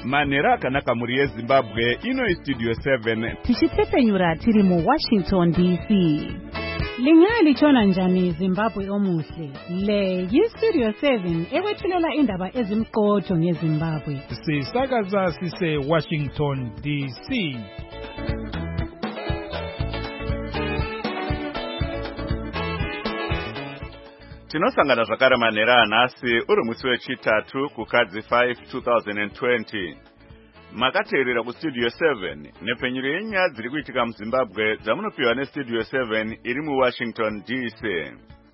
Manera kanaka muri yeZimbabwe ino Studio 7 tichitepenyura tiri mu Washington DC. Lingali chona njani Zimbabwe omuhle. Le yi-Studio 7 ewethulela indaba ezimqotho ngeZimbabwe. Sisakaza sise Washington DC. Tinosangana zvakare manhera anhasi uri musi wechitatu kukadzi 5 2020. Makateerera kuStudio 7 nepfenyuro yenyaya dziri kuitika muZimbabwe dzamunopiwa neStudio 7 iri muWashington DC.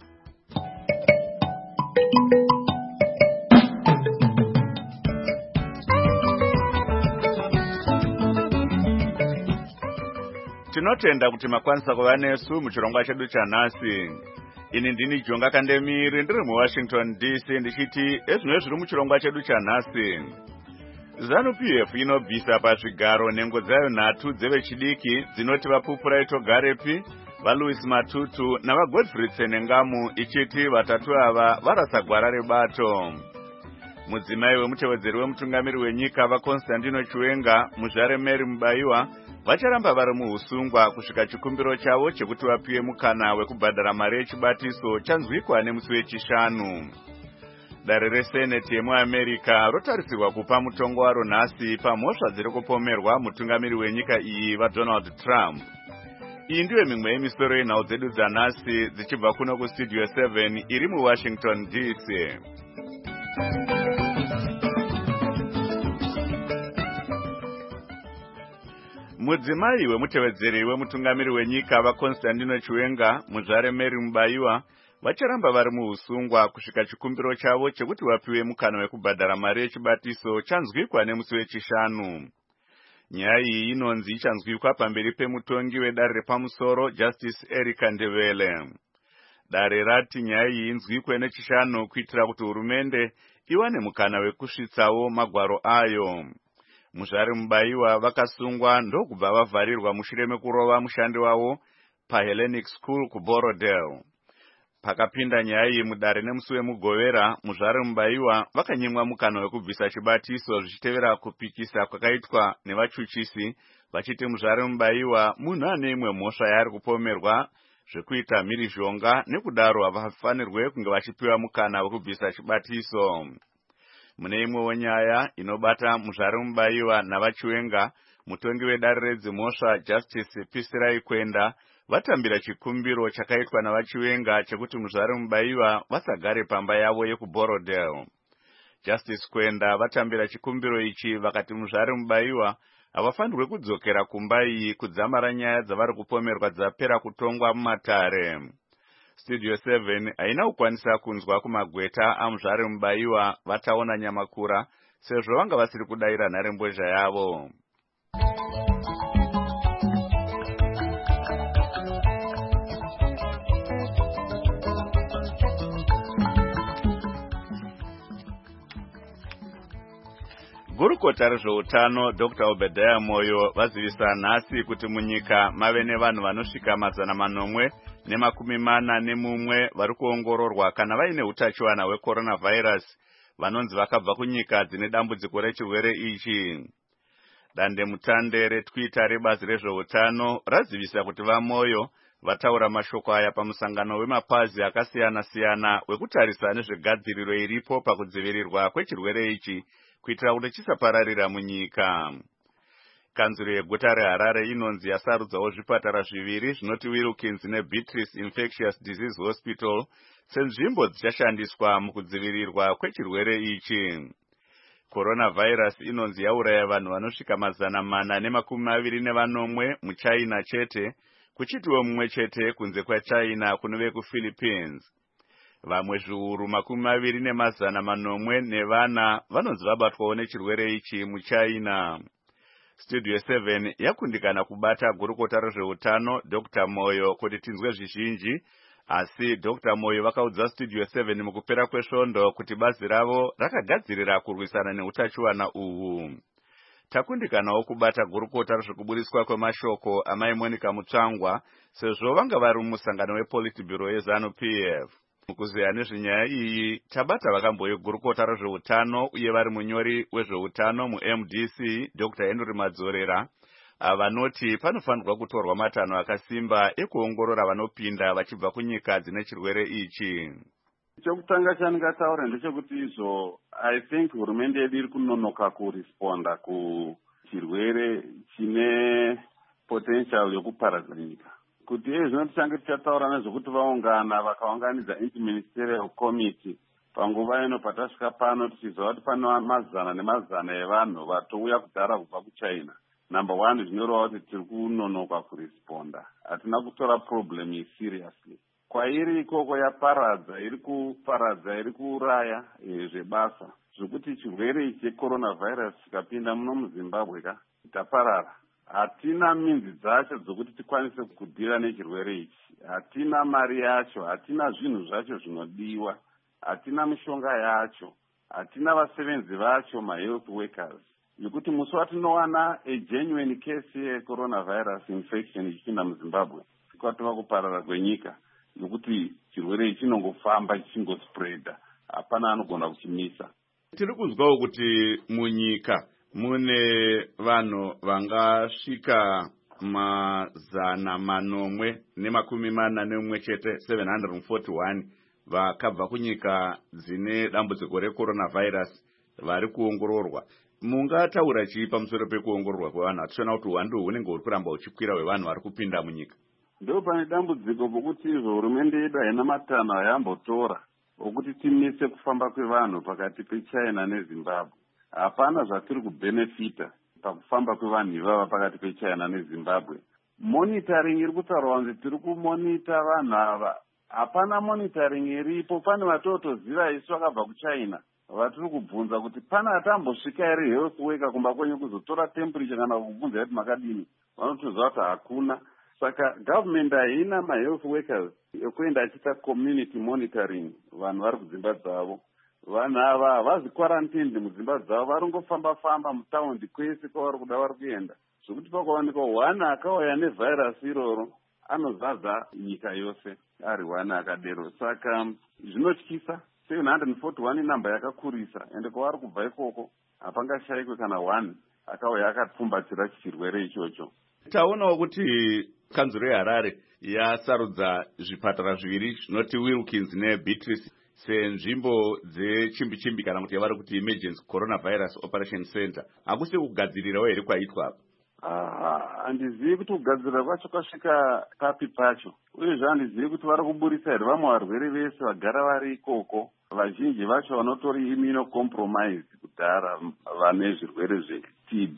Tinotenda kuti makwanisa kuva nesu muchirongwa chedu chanhasi. Ini ndini Jonga Kandemiri ndiri muWashington DC ndichiti ezvino zviri muchirongwa chedu chanhasi. ZANU-PF inobvisa pazvigaro nhengo dzayo nhatu dzevechidiki dzinoti vaPupura Togarepi, vaLouis Matutu navaGodfrey Tsenengamu ichiti vatatu ava varasa gwara rebato. Mudzimai wemutevedzeri wemutungamiri wenyika vaConstantino Chiwenga, muzvare Mary Mubaiwa vacharamba vari muusungwa kusvika chikumbiro chavo chekuti vapiwe mukana wekubhadhara mari yechibatiso chanzwikwa nemusi wechishanu. Dare reSeneti yemuAmerica rotarisirwa kupa mutongo waro nhasi pamhosva dziri kupomerwa mutungamiri wenyika iyi vaDonald Trump. Iyi ndiyo mimwe yemisoro yenhau dzedu dzanhasi dzichibva kuno kuStudio 7 iri muWashington DC. Mudzimai wemutevedzeri wemutungamiri wenyika vaConstantino Chiwenga, muzvare Mary Mubaiwa vacharamba vari muusungwa kusvika chikumbiro chavo chekuti vapiwe mukana wekubhadhara mari yechibatiso chanzwikwa nemusi wechishanu. Nyaya iyi inonzi ichanzwikwa pamberi pemutongi wedare repamusoro Justice Erica Ndebele. Dare rati nyaya iyi inzwikwe nechishanu kuitira kuti hurumende iwane mukana wekusvitsawo magwaro ayo. Muzvare Mubaiwa vakasungwa ndokubva vavharirwa mushure mekurova mushandi wavo paHellenic School kuBorodale. Pakapinda nyaya iyi mudare nemusi wemugovera, muzvare Mubaiwa vakanyimwa mukana wekubvisa chibatiso zvichitevera kupikisa kwakaitwa nevachuchisi vachiti muzvare Mubaiwa munhu ane imwe mhosva yaari kupomerwa zvekuita mhirizhonga nekudaro havafanirwe kunge vachipiwa mukana wekubvisa chibatiso. Mune imwewo nyaya inobata muzvare Mubaiwa navaChiwenga, mutongi wedare redzimhosva Justice Pisirai Kwenda vatambira chikumbiro chakaitwa navaChiwenga chekuti muzvare Mubaiwa vasagare pamba yavo yekuBorodale. Justice Kwenda vatambira chikumbiro ichi vakati muzvare Mubaiwa havafanirwe kudzokera kumba iyi kudzamara nyaya dzavari kupomerwa dzapera kutongwa mumatare. Studio 7 haina kukwanisa kunzwa kumagweta amuzvare Mubaiwa vataona nyamakura sezvo vanga vasiri kudayira nharembozha yavo. Gurukota rezveutano Dr. Obadiah Moyo vazivisa nhasi kuti munyika mave nevanhu vanosvika 441 vari kuongororwa kana vaine utachiwana hwecoronavirus vanonzi vakabva kunyika dzine dambudziko rechirwere ichi. Dandemutande reTwitter rebazi rezveutano razivisa kuti vaMoyo vataura mashoko aya pamusangano wemapazi akasiyana-siyana wekutarisa nezvegadziriro iripo pakudzivirirwa kwechirwere ichi kuitira kuti chisapararira munyika. Kanzuro yeguta reHarare inonzi yasarudzawo zvipatara zviviri zvinoti Wilkins neBeatrice Infectious Disease Hospital senzvimbo dzichashandiswa mukudzivirirwa kwechirwere ichi. Coronavirus inonzi yauraya vanhu vanosvika 421 muChina chete, kuchitiwo mumwe chete kunze kwaChina kunove kuPhilippines. Vamwe zviuru 24 vanonzi vabatwawo nechirwere ichi muChina. Studio 7 yakundikana kubata gurukota rezveutano Dr. Moyo kuti tinzwe zvizhinji, asi Dr. Moyo vakaudza Studio 7 mukupera kwesvondo kuti bazi ravo rakagadzirira kurwisana neutachiwana uhu. Takundikanawo kubata gurukota rezvekubudiswa kwemashoko amai Monica Mutsvangwa sezvo vanga vari mumusangano wePolitburo yeZANU-PF. Mukuzeya nezvenyaya iyi tabata vakamboye gurukota rezveutano uye vari munyori wezveutano muMDC Dr. Henry Madzorera vanoti panofanirwa kutorwa matanho akasimba ekuongorora vanopinda vachibva kunyika dzine chirwere ichi. Chokutanga chandingataura ndechekuti izvo I think hurumende yedu iri kunonoka kuresponda kuchirwere chine potential yokuparadza nyika. Kuti izvo tichange tichataura nezvekuti vaungana vakaunganidza interministerial committee panguva ino patasvika pano tichiziva kuti pane mazana nemazana evanhu vatouya kudhara kubva kuChina. Number one, zvinoreva kuti tiri kunonoka kuresponda. Hatina kutora problem iyi seriously. Kwairi ikoko yaparadza, iri kuparadza, iri kuuraya zvebasa. Zvokuti chirwere ichi checoronavirus chikapinda muno muZimbabwe taparara. Hatina minzi dzacho dzokuti tikwanise kudhira nechirwere ichi. Hatina mari yacho, hatina zvinhu zvacho zvinodiwa, hatina mishonga yacho, hatina vasevenzi vacho, ma-health workers. Nekuti musi watinowana a genuine case yecoronavirus infection ichipinda muZimbabwe, kwatova kuparara kwenyika. Nekuti chirwere ichi chinongofamba chichingospreada, hapana anogona kuchimisa. Tiri kuzwawo kuti munyika mune vanhu vangasvika 141 chete 741 vakabva kunyika dzine dambudziko recoronavirus vari kuongororwa. Mungataura chii pamusoro pekuongororwa kwevanhu? Hatichiona kuti uwandu hunenge huri kuramba huchikwira hwevanhu vari kupinda munyika. Ndo pane dambudziko pokuti izvo hurumende yedu haina matanho ayambotora okuti timise kufamba kwevanhu pakati peChina neZimbabwe. Hapana zvatiri kubenefita pakufamba kwevanhu ivava pakati peChina neZimbabwe. Monitoring iri kutaurwa kunzi tiri kumonita vanhu ava. Hapana monitoring iripo. Pane vatotoziva isu vakabva kuChina vatiri kubvunza kuti pana atambosvika ere health worker kumba kwenyu kuzotora temperature kana kubvunza kuti makadini. Vanotoziva kuti hakuna. Saka government haina ma-health workers ekuenda achiita community monitoring vanhu vari kudzimba dzavo. Vanhu ava havazi quarantined mudzimba dzavo, varongofamba-famba mutaundi kwese kwavari kuda vari kuenda. Zvokuti pakawanikwa one akauya nevhairasi iroro anozaza nyika yose ari one akadero. Saka zvinotyisa. 741 namba yakakurisa, ende kwavari kubva ikoko hapangashayikwe kana one akauya akapfumbatira chirwere ichocho. Taonawo kuti kanzuro yeHarare yasarudza zvipatara zviviri zvinoti Wilkins neBeatrice senzvimbo dzechimbi-chimbi kana kuti yavari kuti emergency coronavirus operation center. Hakusi kugadzirirawo here kwaitwa apa? Handizivi kuti kugadzirira kwacho kwasvika papi pacho. Uyezve handizivi kuti vari kuburisa here vamwe varwere vese vagara vari ikoko. Vazhinji vacho vanotori immunocompromised kudhara, vane zvirwere zveTB,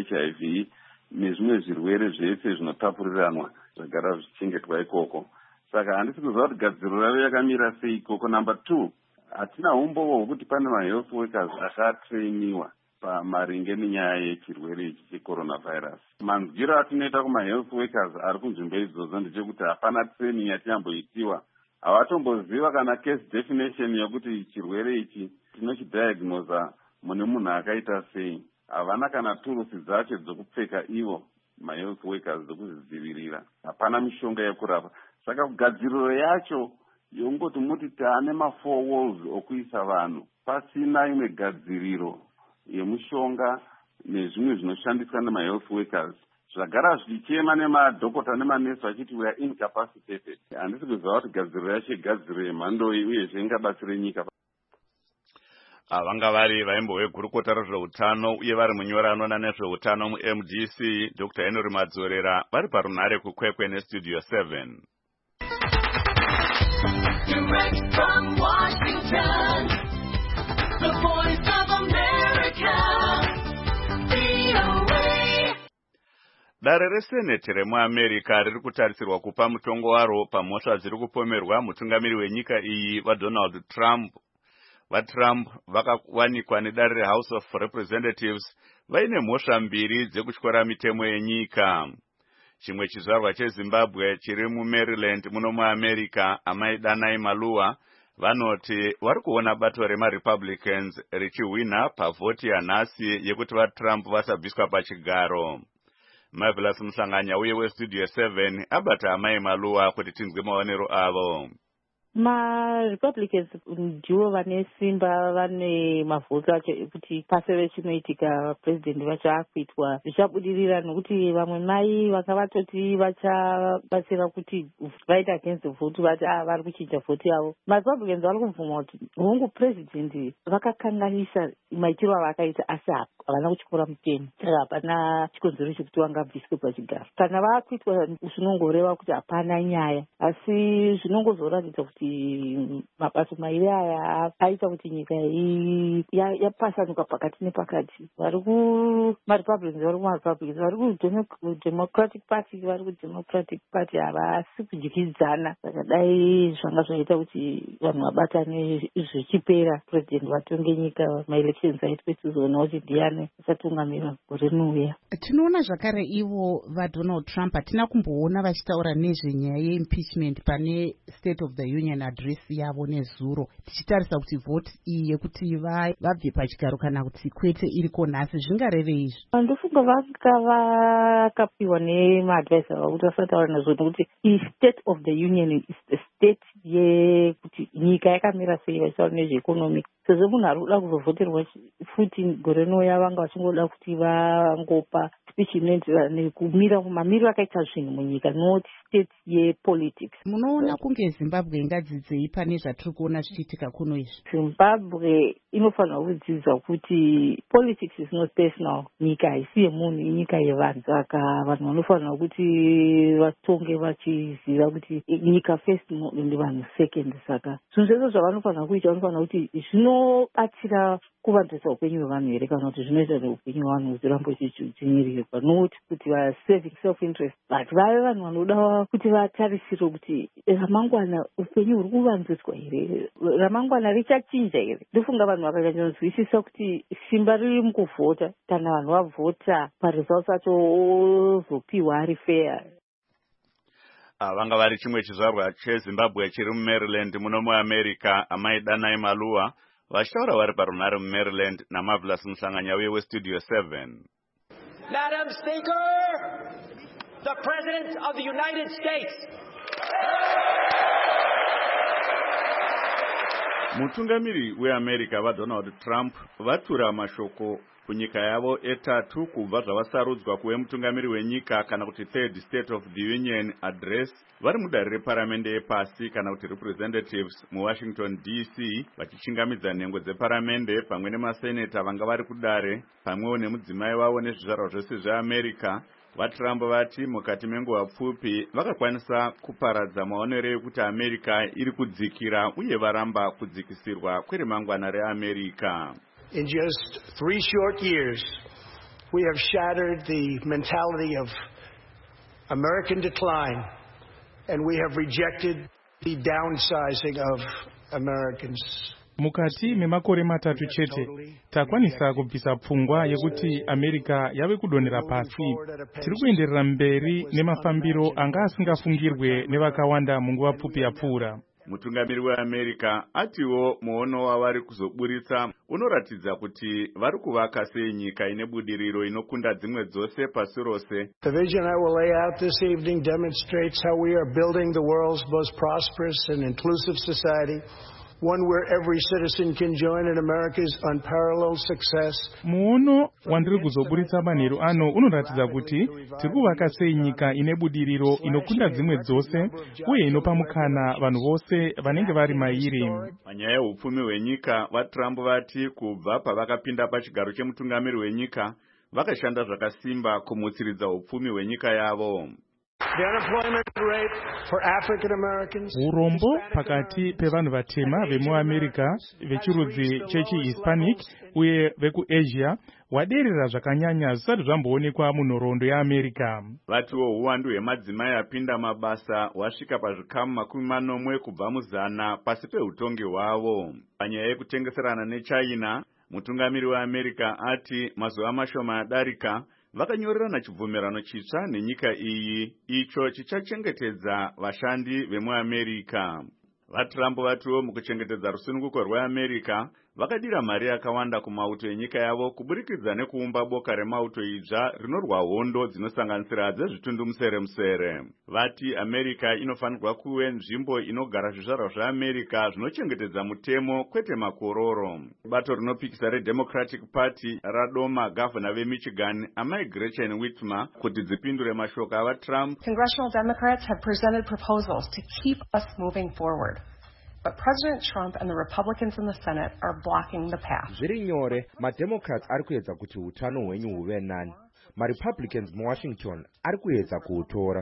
HIV nezvimwe zvirwere zvese zvinotapuriranwa zvagara zvichengetwa ikoko. Saka handisi kuziva kuti gadziriro ravo yakamira sei ikoko. Number two, hatina umbovo hwekuti pane ma-health workers akatrainiwa pamaringe nenyaya yechirwere ichi checoronavirus. Manzwiro atinoita kuma-health workers ari kunzvimbo idzodzo ndechekuti hapana training yatinamboitiwa. Havatomboziva kana case definition yokuti chirwere ichi tinochidiagnosa mune munhu akaita sei. Havana kana turusi dzacho dzokupfeka ivo ma-health workers dzokuzvidzivirira. Hapana mishonga yekurapa. Saka kugadziriro yacho yongoti muti taane ma-four walls okuisa vanhu, pasina imwe gadziriro yemushonga nezvimwe zvinoshandiswa nema-health workers. Zvagara zvichichema nemadhokota nemanesi vachiti we are incapacitated. Handisi kuziva kuti gadziriro yacho igadziriro yemhando iyi uyezve ingabatsire nyika. Vanga vari vaimbo vegurukota rezveutano uye vari munyori anoona nezveutano muMDC Dr. Henry Madzorera vari parunhare kukwekwe nestudio 7. Direct from Washington, the voice of America, VOA. Dare reseneti remuAmerica riri kutarisirwa kupa mutongo waro pamhosva dziri kupomerwa mutungamiri wenyika iyi vaDonald Trump. VaTrump vakawanikwa nedare reHouse of Representatives vaine mhosva mbiri dzekutyora mitemo yenyika. Chimwe chizvarwa cheZimbabwe chiri muMaryland muno muAmerica, amai Danai Maluwa, vanoti vari kuona bato remaRepublicans richihwina pavhoti yanhasi yekuti vaTrump vasabviswa pachigaro. Marvelous Musanganya uye westudio 7 abata amai Maluwa kuti tinzwe maonero avo. marepublicans ndivo vane simba, vane mavhoti acho ekuti pase vechinoitika president vacho akuitwa zvichabudirira, nokuti vamwe mai vanga vatoti vachabatsira kuti vaita against vhoti vati vari kuchinja vhoti yavo. Marepublicans vari kubvuma kuti hongu president vakakanganisa maitiro avakaita, asi havana kutyora mutemo, saka hapana chikonzero chekuti vangabviswe pachigaro. Kana vakuitwa zvinongoreva kuti hapana nyaya, asi zvinongozoratidza kuti mabato mairi aya aita kuti nyika yapasanuka pakati nepakati. Marepublicans vari kumarepublicans, vari kudemocratic party vari kudemocratic party, havasi kudyidzana. Saka dai zvanga zvaita kuti vanhu vabatane zvichipera president vatonge nyika, maelections aitwe tizoona kuti ndiani achatungamira gore rinouya. Tinoona zvakare ivo vaDonald Trump hatina kumboona vachitaura nezvenyaya yeimpeachment pane State of the Union address yavo nezuro, tichitarisa kuti vote iyi yekuti vabve pachigaro kana kuti kwete iriko nhasi, zvingarevei izvi? Ndofunga vanga vakapiwa nemaadvisor vakuti vasataura nezvo, nokuti State of the Union is the state yekuti nyika yakamira sei, vachitaura nezveeconomy. Sezvo munhu ari kuda kuzovhoterwa futi gore rinouya, vanga vachingoda kuti vangopa speech inoenderana nekumira mamiriro akaita zvinhu munyika, not state yepolitics. Munoona kunge Zimbabwe ingadzidzei pane zvatiri kuona zvichiitika kuno izvi? Zimbabwe inofanira kudzidza kuti politics is not personal. Nyika haisi yemunhu, inyika yevanhu. Saka vanhu vanofanira kuti vatonge vachiziva kuti nyika first ndi vanhu second. Saka zvinhu zvese zvavanofanira kuita, vanofanira kuti zvinobatsira kuvandudzwa upenyu hwevanhu here, kana kuti zvinoita kuti upenyu hwevanhu huzirambo chidzvinyirirwa, nokuti kuti vasaving self interest, but vave vanhu vanoda kuti vatarisire kuti ramangwana upenyu huri kuvandudzwa here, ramangwana richachinja here. Ndofunga vanhu vakanyanyonzwisisa kuti simba riri mukuvhota, kana vanhu vavhota paresults acho ozopiwa ari fair. Vanga vari chimwe chizvarwa cheZimbabwe chiri muMaryland muno muAmerica, amai Danai Maluwa vashtaura vari parunhare muMaryland naMarvelous Musanganya weStudio 7. Madam Speaker, the President of the United States. Mutungamiri weAmerica vaDonald Trump vatura mashoko kunyika yavo etatu kubva zvavasarudzwa kuve mutungamiri wenyika kana kuti third State of the Union address vari mudare reparamende yepasi kana kuti representatives muWashington DC, vachichingamidza nhengo dzeparamende pamwe nemaseneta vanga vari kudare pamwewo nemudzimai wavo nezvizvarwa zvose zveAmerica. VaTrump vati mukati menguva pfupi vakakwanisa kuparadza maonero ekuti America iri kudzikira uye varamba kudzikisirwa kweremangwana reAmerica. In just 3 short years, we have shattered the mentality of American decline, and we have rejected the downsizing of Americans. Mukati memakore matatu chete, takwanisa kubvisa pfungwa yekuti America yave kudonera pasi. Tiri kuenderera mberi nemafambiro anga asingafungirwe nevakawanda munguva pfupi yapfuura. Mutungamiri weAmerica atiwo muono wavari kuzoburitsa unoratidza kuti vari kuvaka sei nyika ine budiriro inokunda dzimwe dzose pasi rose. The vision I will lay out this evening demonstrates how we are building the world's most prosperous and inclusive society, one where every citizen can join in America's unparalleled success. Muono wandiri kuzoburitsa manheru ano unoratidza kuti tiri kuvaka sei nyika ine budiriro inokunda dzimwe dzose uye inopa mukana vanhu vose vanenge vari mairi. Panyaya yeupfumi hwenyika, vaTrump vati kubva pavakapinda pachigaro chemutungamiri wenyika vakashanda zvakasimba kumutsiridza upfumi hwenyika yavo. The unemployment rate for African Americans. Urombo pakati pevanhu vatema vemuAmerica vechirudzi chechiHispanic uye vekuAsia waderera zvakanyanya zvisati zvamboonekwa munhoroondo yeAmerica. Vatiwo uwandu hwemadzimai apinda mabasa hwasvika pazvikamu 40 kubva muzana pasi peutongi hwavo. Panyaya yekutengeserana neChina, mutungamiri weAmerica ati mazuva mashoma adarika vakanyorerana chibvumirano chitsva nenyika iyi, icho chichachengetedza vashandi vemuAmerica. VaTrump vatiwo mukuchengetedza rusununguko rweAmerica vakadira mari yakawanda kumauto enyika yavo kuburikidza nekuumba boka remauto idzva rinorwa hondo dzinosanganisira dzezvitundumusere-musere. Vati America inofanirwa kuve nzvimbo inogara zvizvarwa zveAmerica zvinochengetedza mutemo kwete makororo. Bato rinopikisa reDemocratic Party radoma gavhana veMichigan amai Gretchen Whitmer kuti dzipindure mashoko avaTrump. Congressional Democrats have presented proposals to keep us moving forward. But President Trump and the Republicans in the Senate are blocking the path. Zviri nyore, maDemocrats ari kuedza kuti utano hwenyu huve nani. MaRepublicans muWashington ari kuedza kuutora.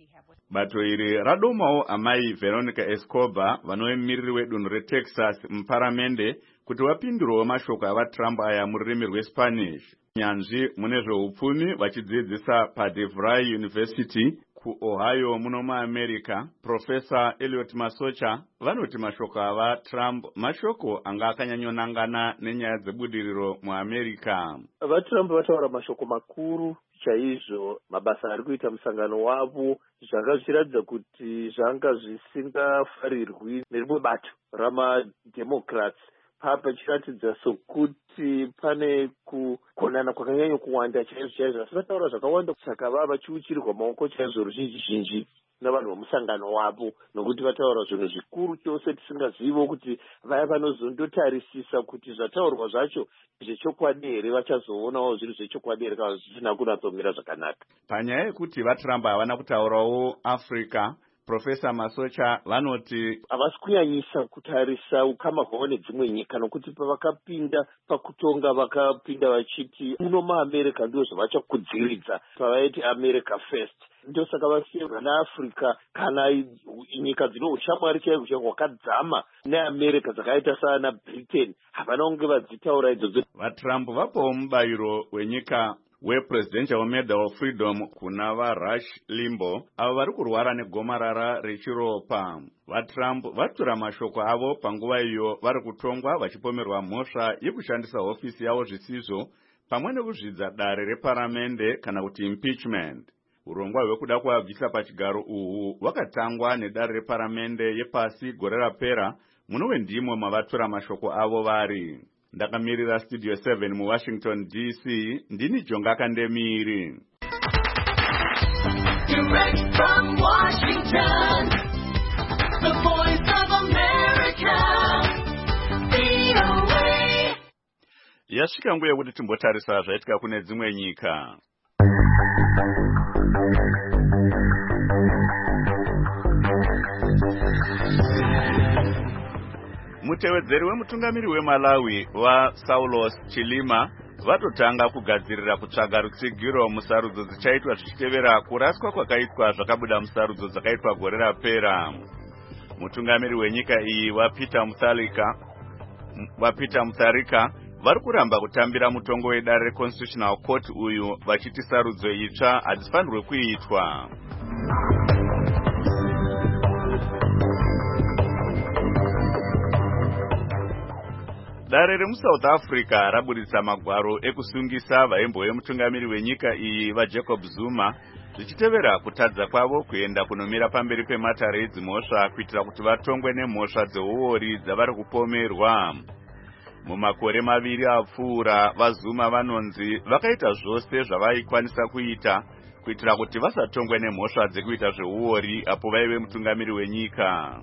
Bato iri radomawo amai Veronica Escobar vanoemiriri wedunhu reTexas muparamende kuti vapindurewo mashoko avaTrump aya mururimi rweSpanish. Nyanzvi mune zveupfumi vachidzidzisa paDeVry University kuOhio muno muAmerica, Professor Elliot Masocha vanoti mashoko avaTrump mashoko anga akanyanyonangana nenyaya dzebudiriro muAmerica. VaTrump vataura mashoko makuru chaizvo. Mabasa ari kuita musangano wavo zvanga zvichiratidza kuti zvanga zvisingafarirwi nerimwe bato ramaDemocrats. Papa chiratidza sokuti pane kugonana kwakanyanya kuwanda chaizvo asi vataura zvakawanda saka vava vachiuchirirwa maoko chaizvo ruzhinji navanhu vomusangano wavo nokuti vataura zvinhu zvikuru chose tisingazivo kuti vaya vanozondotarisisa kuti zvataurwa zvacho zvechokwadi here vachazoonawo zviri zvechokwadi here kana zvisina kunatsomira zvakanaka. Panyaya yekuti vaTrump havana kutaurawo Africa, Professor Masocha vanoti havasi kunyanyisa kutarisa ukama hwavo nedzimwe nyika nokuti pavakapinda pakutonga vakapinda vachiti muno muAmerica ndizvo zvavachakudziridza pavaiti America First. Ndosaka vasiya vanaAfrica kana nyika dzino ushamwari chaihwo hwakadzama neAmerica dzakaita sana Britain havana kunge vadzitaura idzodzo. VaTrump vapawo mubayiro wenyika wePresidential Medal of Freedom kuna vaRush Limbaugh avo vari kurwara negomarara rechiropa. VaTrump vatura mashoko avo panguva iyo vari kutongwa vachipomerwa mhosva yekushandisa hofisi yavo zvisizvo pamwe nekuzvidza dare reparamende kana kuti impeachment. Urongwa hwekuda kuvabvisa pachigaro uhu hwakatangwa nedare reparamende yepasi gore rapera munove ndimo mavatura mashoko avo vari. Ndakamirira Studio 7 muWashington DC, ndini Jonga Kandemiri. Direct from Washington, the voice of America, VOA. Yasvika nguva yekuti timbotarisa zvaitika kune dzimwe nyika. Mutevedzeri wemutungamiri weMalawi waSaulos Chilima vatotanga kugadzirira kutsvaga rutsigiro musarudzo dzichaitwa zvichitevera kuraswa kwakaitwa zvakabuda musarudzo dzakaitwa gore rapera. Mutungamiri wenyika iyi waPeter Mutharika vari kuramba kutambira mutongo wedare reConstitutional Court uyu vachiti sarudzo itsva hadzifanirwe kuitwa. Dare remuSouth Africa raburitsa magwaro ekusungisa vaimbove mutungamiri wenyika iyi vaJacob Zuma zvichitevera kutadza kwavo kuenda kunomira pamberi pematare edzimhosva kuitira kuti vatongwe nemhosva dzeuori dzavari kupomerwa. Mumakore maviri apfuura vaZuma vanonzi vakaita zvose zvavaikwanisa kuita kuitira kuti vasatongwe nemhosva dzekuita zveuori apo vaive mutungamiri wenyika.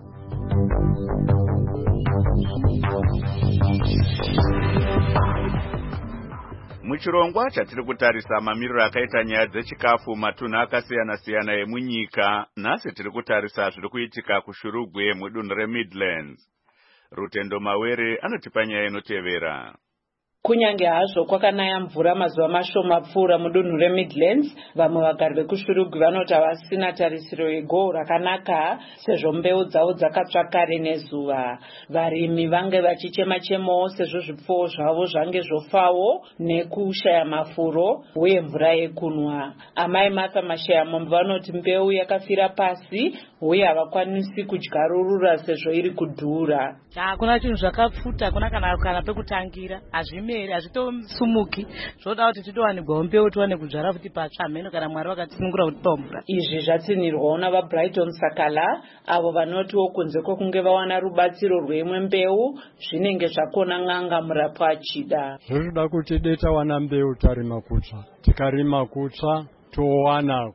Muchirongwa chatiri kutarisa mamiriro akaita nyaya dzechikafu matunhu akasiyana-siyana emunyika, nhasi tiri kutarisa zviri kuitika kuShurugwe mudunhu reMidlands. Rutendo Mawere anotipa nyaya inotevera. Kunyange hazvo kwakanaya mvura mazuva mashoma pfuura mudunhu reMidlands, vamwe vagari vekuShurugwe vanoti havasina tarisiro yegohwo rakanaka sezvo mbeu dzavo dzakatsva kare nezuva. Varimi vange vachichema-chemawo sezvo zvipfuwo zvavo zvange zvofawo nekushaya mafuro uye mvura yekunwa. Amai Martha Mashayamombo vanoti mbeu yakafira pasi uye havakwanisi kudyarurura sezvo iri kudhura. Hakuna chinhu zvakapfuta, kuna kana pekutangira, hazvimeri, hazvitosumuki. Zvoda kuti titowanirwawo mbeu tiwane kudzvara futi patsva mheno kana Mwari vakatisunungura kutipawo mvura. Izvi zvatsinirwawo navaBrighton Sakala, avo vanotiwo kunze kwekunge vawana rubatsiro rweimwe mbeu zvinenge zvakona n'anga murapwa achida. Zvirikuda kuti dei tawana mbeu tarima kutsva, tikarima kutsva towana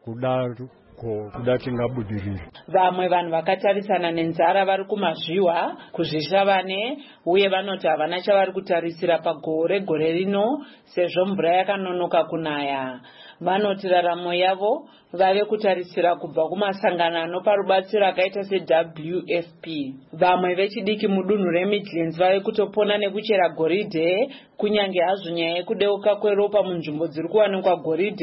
kuda tingabudirira. Vamwe vanhu vakatarisana nenzara vari kumazviwa kuzvishavane uye vanoti havana chavari kutarisira pagore rino sezvo mvura yakanonoka kunaya. Vanoti raramo yavo vave kutarisira kubva kumasangano anopa rubatsiro akaita seWFP. Vamwe vechidiki mudunhu reMidlands vave kutopona nekuchera goridhe, kunyange hazvo nyaya yekudeuka kweropa munzvimbo dziri kuwanikwa goridhe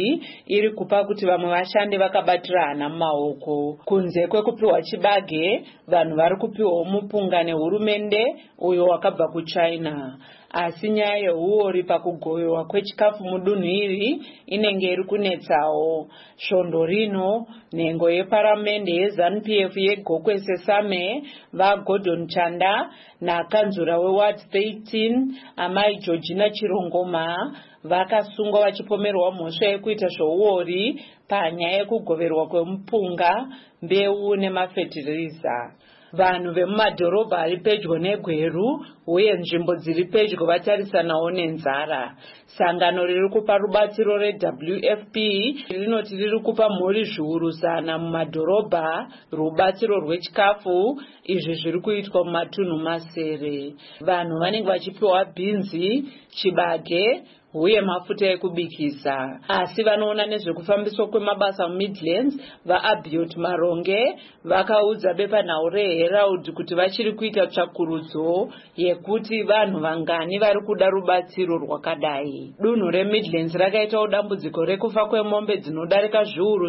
iri kupa kuti vamwe vashande vakabatira hana mumaoko. Kunze kwekupiwa chibage, vanhu vari kupiwawo mupunga nehurumende uyo wakabva kuChina. Asi nyaya yeuori pakugoverwa kwechikafu mudunhu iri inenge iri kunetsawo. Svondo rino, nhengo yeparamende yeZANU-PF yeGokwe Sesame, vaGordon Chanda nakanzura weWard 13 amai Georgina Chirongoma vakasungwa vachipomerwa mhosva yekuita zvouori panyaya yekugoverwa kwemupunga, mbeu nemafetiriza. Vanhu vemumadhorobha ari pedyo neGweru uye nzvimbo dziri pedyo vatarisanawo nenzara. Sangano riri kupa rubatsiro reWFP rinoti riri kupa mhuri zviuru 100 mumadhorobha rubatsiro rwechikafu. Izvi zviri kuitwa mumatunhu masere. Vanhu vanenge vachipiwa bhinzi, chibage uye mafuta ekubikisa. Asi vanoona nezvekufambiswa kwemabasa muMidlands vaAbiot Maronge vakaudza bepanhau reHerald kuti vachiri kuita tsvakurudzo yekuti vanhu vangani vari kuda rubatsiro rwakadai. Dunhu reMidlands rakaitawo dambudziko rekufa kwemombe dzinodarika zviuru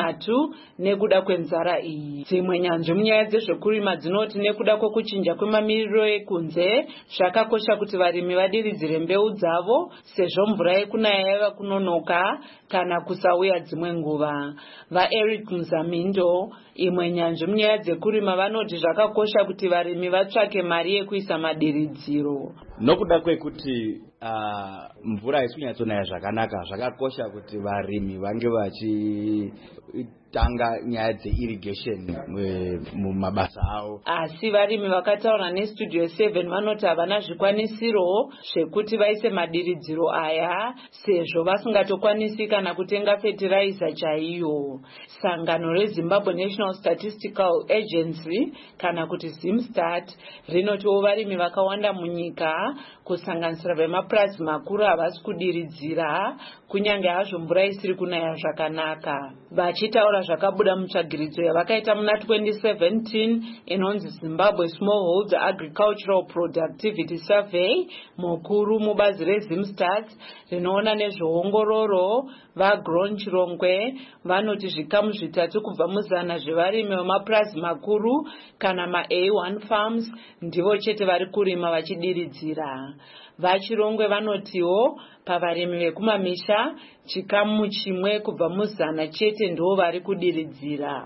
6 nekuda kwenzara iyi. Dzimwe nyanzvi munyaya dzezvekurima dzinoti nekuda kwekuchinja kwemamiriro ekunze zvakakosha kuti varimi vadiridzire mbeu dzavo sezvo mvura yekunaya yava kunonoka kana kusauya dzimwe nguva. VaEric Mzamindo, imwe nyanzvi munyaya dzekurima, vanoti zvakakosha kuti varimi vatsvake mari yekuisa madiridziro. Nokuda kwekuti mvura haisi kunyatsonaya zvakanaka, zvakakosha kuti varimi vange vachitanga nyaya dzeirrigation mumabasa avo. Asi varimi vakataura neStudio 7 vanoti havana zvikwanisiro zvekuti vaise madiridziro aya sezvo vasingatokwanisi kana kutenga fetiraiza chaiyo. Sangano reZimbabwe National Statistical Agency kana kuti ZimStat rinotiwo varimi vakawanda munyika kusanganisira vemapurazi makuru havasi kudiridzira kunyange hazvo mvura isiri kunaya zvakanaka. Vachitaura zvakabuda mutsvagiridzo yavakaita muna 2017 inonzi Zimbabwe Smallholder Agricultural Productivity Survey, mukuru mubazi reZimStat rinoona nezveongororo vaGron Chirongwe vanoti zvikamu 3 kubva muzana zvevarimi vemapurazi makuru kana maA1 farms ndivo chete vari kurima vachidiridzira. VaChirongwe vanotiwo pavarimi vekumamisha chikamu 1 kubva muzana chete ndivo vari kudiridzira.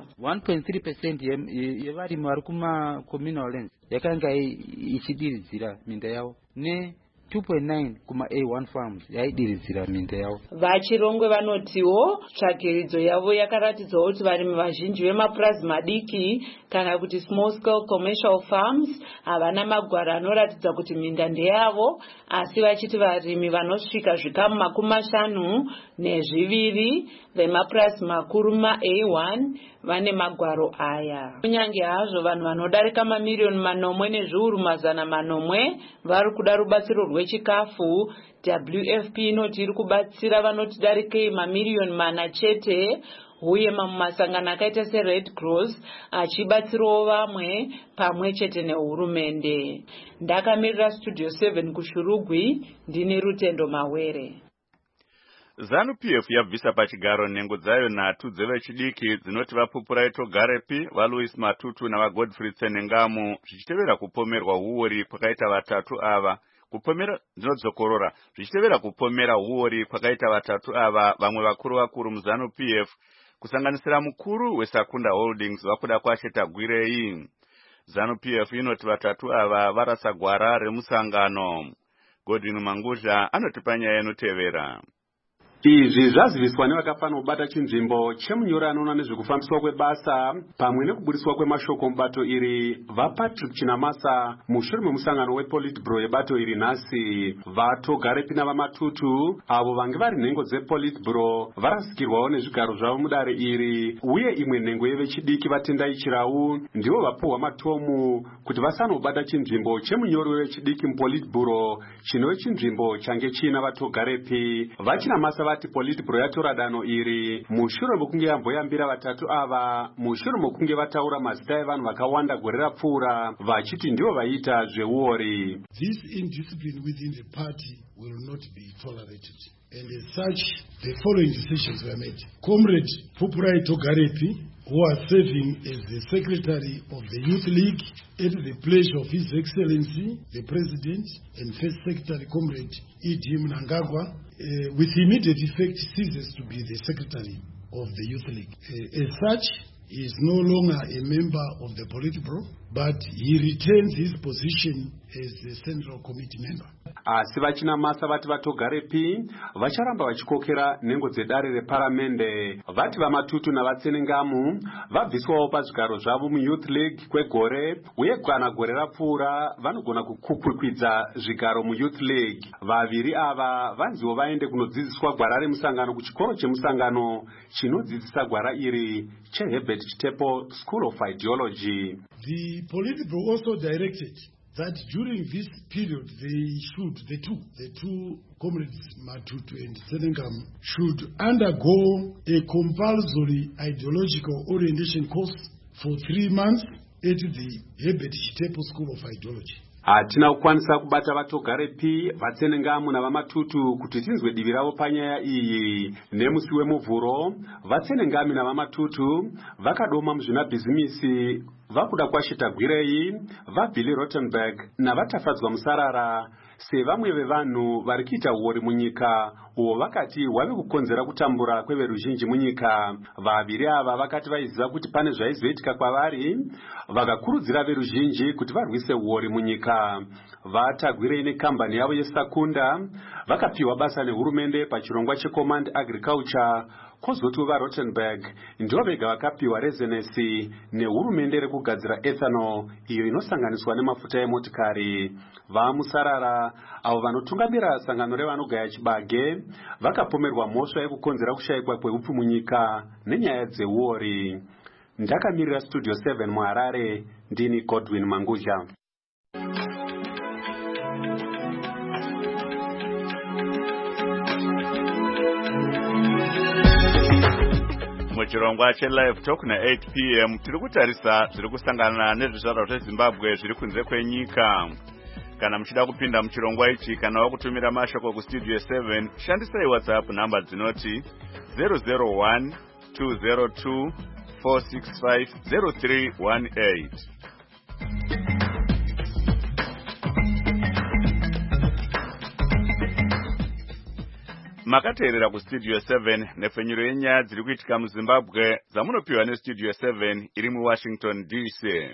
1.3% yevarimi vari kuma-communal lands yakanga ichidiridzira minda yavo ne 2.9 kuma-A1 farms yaidiridzira minda yavo. VaChirongwe vanotiwo tsvagiridzo yavo yakaratidzawo kuti varimi vazhinji vemapurazi madiki kana kuti small scale commercial farms havana magwaro anoratidza kuti minda ndeyavo, asi vachiti varimi vanosvika zvikamu 52 vemapurazi makuru maA1 vane magwaro aya. Kunyange hazvo vanhu vanodarika mamiliyoni 8 nezviuru 800 vari kuda rubatsiro rwechikafu, WFP inoti iri kubatsira vanoti darikei mamiliyoni 4 chete uye mamwe masangano akaita seRed Cross achibatsirawo vamwe pamwe chete nehurumende. Ndakamirira Studio 7 kuShurugwi, ndine Rutendo Mawere. ZANU-PF yabvisa pachigaro nhengo dzayo 3 dzevechidiki dzinoti vapupura Togarepi, vaLouis Matutu navaGodfrey Tsenengamu zvichitevera kupomerwa huori kwakaita 3 ava. Zvichitevera kupomera huori kwakaita 3 ava vamwe vakuru muzANU-PF kusanganisira mukuru weSakunda Holdings vakuda kwasheta gwirei. ZANU-PF inoti vatatu ava varasa gwara remusangano. Godwin Manguzha anotipa nyaya inotevera. Izvi zvaziviswa nevakafanira kubata chinzvimbo chemunyori anoona nezvekufambiswa kwebasa pamwe nekuburiswa kwemashoko mubato iri vaPatrick Chinamasa mushure memusangano wePolitburo yebato iri nhasi. VaTogarepi navaMatutu avo vange vari nhengo dzePolitburo varasikirwawo nezvigaro zvavo mudare iri, uye imwe nhengo yevechidiki vaTendai Chirau ndivo vapuhwa matomu kuti vasanobata chinzvimbo chemunyori wevechidiki muPolitburo chinove chinzvimbo change chiina vaTogarepi. VaChinamasa vati Politburo yatora danho iri mushure mokunge yamboyambira vatatu ava mushure mokunge vataura mazita evanhu vakawanda gore rapfuura vachiti ndivo vaiita zveuori. This indiscipline within the party will not be tolerated, and as such the following decisions were made. Comrade Pupurai Togarepi, who was serving as the secretary of the Youth League at the pleasure of His Excellency the President and First Secretary Comrade E.D. Mnangagwa, with immediate effect ceases to be the secretary of the Youth League. As such, he is no longer a member of the Politburo, but he retains his position as the Central Committee member. Asi vaChinamasa vati vaTogarepi vacharamba vachikokera nhengo dzedare reparamende. Vati vaMatutu navaTsenengamu vabviswawo pazvigaro zvavo muYouth League kwegore, uye kana gore rapfuura vanogona kukwikwidza zvigaro muYouth League. Vaviri ava vanziwo vaende kunodzidziswa gwara remusangano kuchikoro chemusangano chinodzidzisa gwara iri cheHerbert Chitepo School of Ideology. The Politburo also directed that during this period the two comrades Matutu and Senengam should undergo a compulsory ideological orientation course for 3 months at the Herbert Chitepo School of Ideology. Hatina kukwanisa kubata vaTogarepi, vaTsenengamu navaMatutu kuti tinzwe divi ravo panyaya iyi. Nemusi wemuvhuro, vaTsenengamu navaMatutu vakadoma muzvinabhizimisi vakuda kwasheta gwirei, vaBilly Rottenberg navatafadzwa musarara sevamwe vevanhu vari kuita uori munyika uwo vakati wave kukonzera kutambura kweveruzhinji munyika. Vaviri ava vakati vaiziva kuti pane zvaizoitika kwavari, vakakurudzira veruzhinji kuti varwise uori munyika. VaTagwirei nekambani yavo yeSakunda vakapiwa basa nehurumende pachirongwa cheCommand Agriculture, kozoti vaRottenberg ndivo vega vakapiwa rezenesi nehurumende rekugadzira ethanol iyo inosanganiswa nemafuta emotikari. VaMusarara avo vanotungamira sangano revanogaya chibage vakapomerwa mhosva yekukonzera kushayikwa kweupfu munyika nenyaya dzeuori. Ndakamirira Studio 7 muHarare, ndini Godwin Manguzha. Muchirongwa cheLive Talk na 8 p.m. tiri kutarisa zviri kusangana nezvizvarwa zveZimbabwe zviri kunze kwenyika. Kana muchida kupinda muchirongwa ichi kana wakutumira mashoko kuStudio 7, shandisai WhatsApp namba dzinoti 001 202 465 0318. Makateerera kuStudio 7 nefenyuro yenyaya dziri kuitika muZimbabwe dzamunopiwa neStudio 7 iri muWashington DC.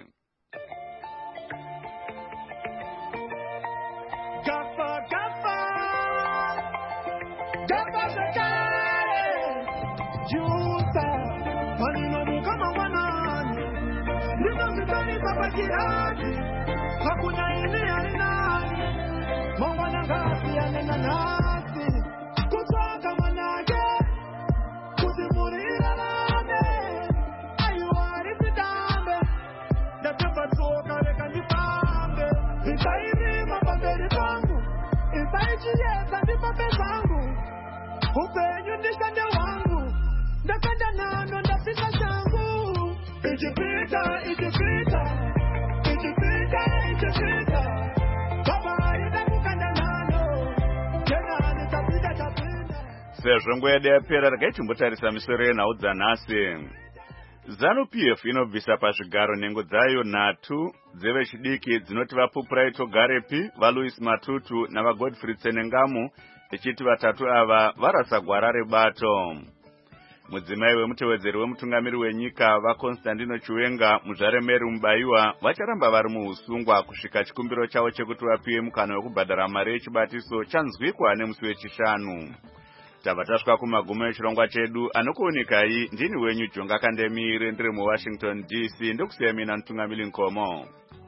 Sezvo nguva yedu yapera, regai timbotarisa misoro yenhau dzanhasi. ZANU-PF inobvisa pazvigaro nhengo dzayo nhatu dzevechidiki dzinoti vaPupurai Togarepi, vaLouis Matutu navaGodfrey Tsenengamu, ichiti vatatu ava varasa gwara rebato. mudzimai wemutevedzeri wemutungamiri wenyika vaConstantino Chiwenga muZaremeri Mubaiwa vacharamba vari muusungwa kusvika chikumbiro chavo chekuti vapiwe mukana wekubhadhara mari yechibatiso chanzwikwa nemusi wechishanu. Tabva tasvika kumagumo echirongwa chedu, anokuonekai ndini wenyu Jonga Kandemire ndiri muWashington DC, ndokusiya mina Mutungamiri Nkomo.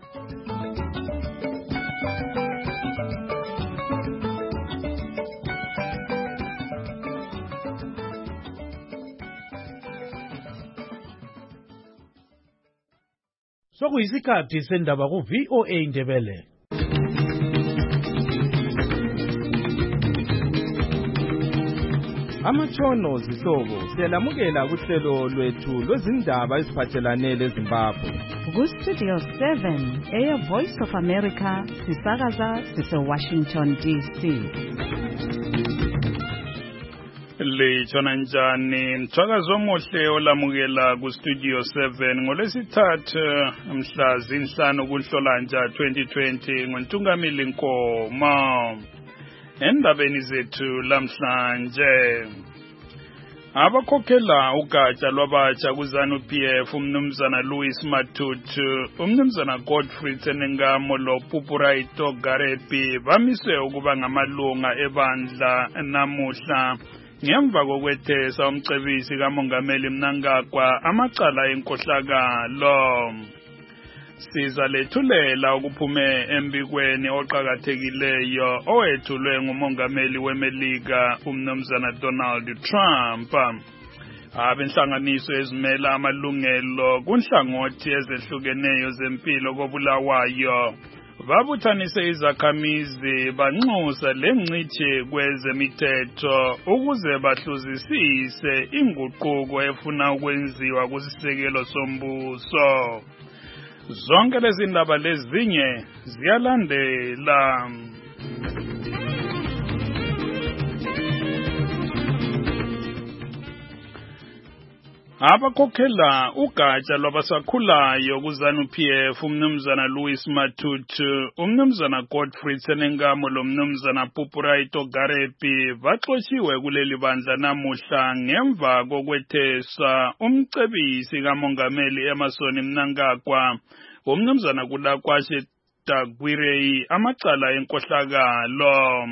Sokuyisikhathi sendaba ku VOA Ndebele. Amatshono zihlobo siyalamukela kuhlelo lwethu lwezindaba eziphathelane leZimbabwe. Ku-Studio 7 eya Voice of America sisakaza sise-Washington DC. Litshona njani mthwakazi omuhle olamukela ku-Studio 7 ngolwesithathu mhla zinhlanu kuNhlolanja 2020 ngoNtungamili Nkomo. Endabeni zethu lamhlanje, abakhokhela ugatsha lwabatsha kuZANU-PF umnumzana Louis Matutu, umnumzana Godfrey Tsenengamo loPupuraito Garepi bamiswe ukuba ngamalunga ebandla namuhla ngemva kokwethesa umcebisi kaMongameli Mnangagwa amacala enkohlakalo. Sizalethulela ukuphume embikweni oqhakathekileyo owethulwe nguMongameli weMelika umnumzana Donald Trump. Abenhlanganiso ezimela amalungelo kunhlangothi ezehlukeneyo zempilo koBulawayo babuthanise izakhamizi banxusa lengcitshi kwezemithetho ukuze bahluzisise inguquko efuna ukwenziwa kusisekelo sombuso. Zonke lezi ndaba lezinye ziyalandela. Abakhokhela ugatsha lwabasakhulayo kuZANU-PF umnumzana Louis Matutu, umnumzana Godfrey Tsenengamo lomnumzana Pupuraito Garepi baxotshiwe kuleli bandla namuhla ngemva kokwethesa umcebisi kaMongameli Emmerson Mnangagwa umnumzana Kulakwashe Tagwirei amacala enkohlakalo.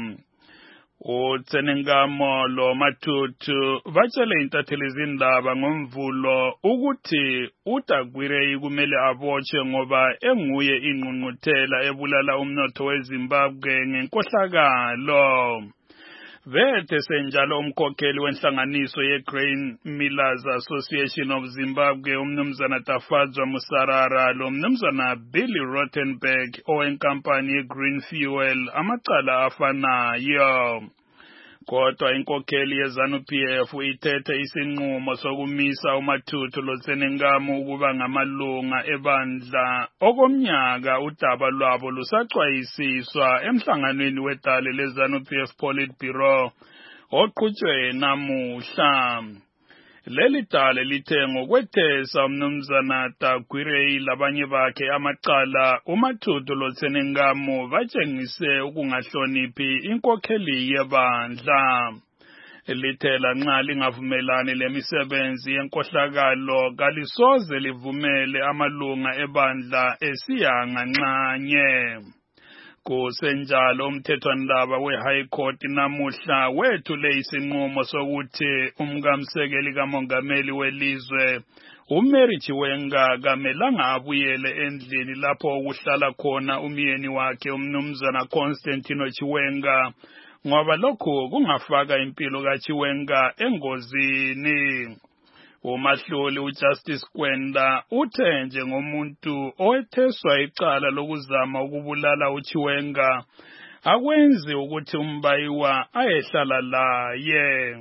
uTsenengamo lo Matutu batshele intatheli zindaba ngomvulo ukuthi uTagwirei kumele abotshwe ngoba enguye ingqungquthela ebulala umnotho weZimbabwe ngenkohlakalo. Vethe senjalo umkhokheli wenhlanganiso yeGrain Millers Association of Zimbabwe umnumzana Tafadzwa Musarara lo mnumzana Billy Rothenberg owenkampani yeGreen Fuel amacala afanayo. Kodwa inkokheli yeZANU-PF ithethe isinqumo sokumisa uMatutu loTsenengamo ukuba ngamalunga ebandla okomnyaka udaba lwabo lusaxwayisiswa emhlanganweni wedale leZANU-PF Politburo oqhutshwe namuhla. Leli dale lithe ngokwethesa umnumzana Tagwirei labanye bakhe amacala uMatutu loTsenengamo batshengise ukungahloniphi inkokheli yebandla. Lithela nxa lingavumelani lemisebenzi yenkohlakalo kalisoze livumele amalunga ebandla esiyanga nxanye. Kusenjalo umthethwandaba weHigh Court namuhla wethule isinqumo sokuthi umkamsekeli kaMongameli welizwe uMary Chiwenga kamelanga abuyele endlini lapho ukuhlala khona umyeni wakhe umnumzana Constantino Chiwenga ngoba lokho kungafaka impilo kaChiwenga engozini. Umahloli uJustice Kwenda uthe njengomuntu owetheswa icala lokuzama ukubulala uChiwenga akwenzi ukuthi umbayiwa ayehlala laye.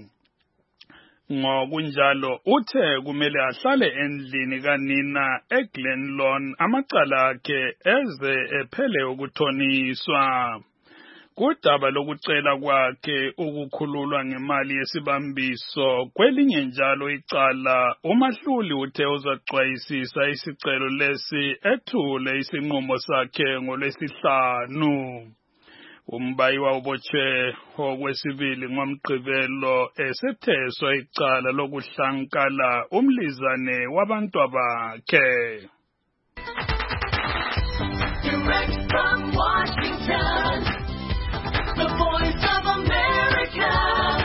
Ngokunjalo uthe kumele ahlale endlini kanina eGlenlawn amacala akhe eze ephele ukuthoniswa. Kudaba lokucela kwakhe ukukhululwa ngemali yesibambiso kwelinye njalo icala umahluli uthe uzaxwayisisa isicelo lesi ethule isinqumo sakhe ngoLwesihlanu. Umbayiwa ubotshwe okwesibili ngomgqibelo esetheswa icala lokuhlankala umlizane wabantu bakhe. Direct from Washington, the voice of America,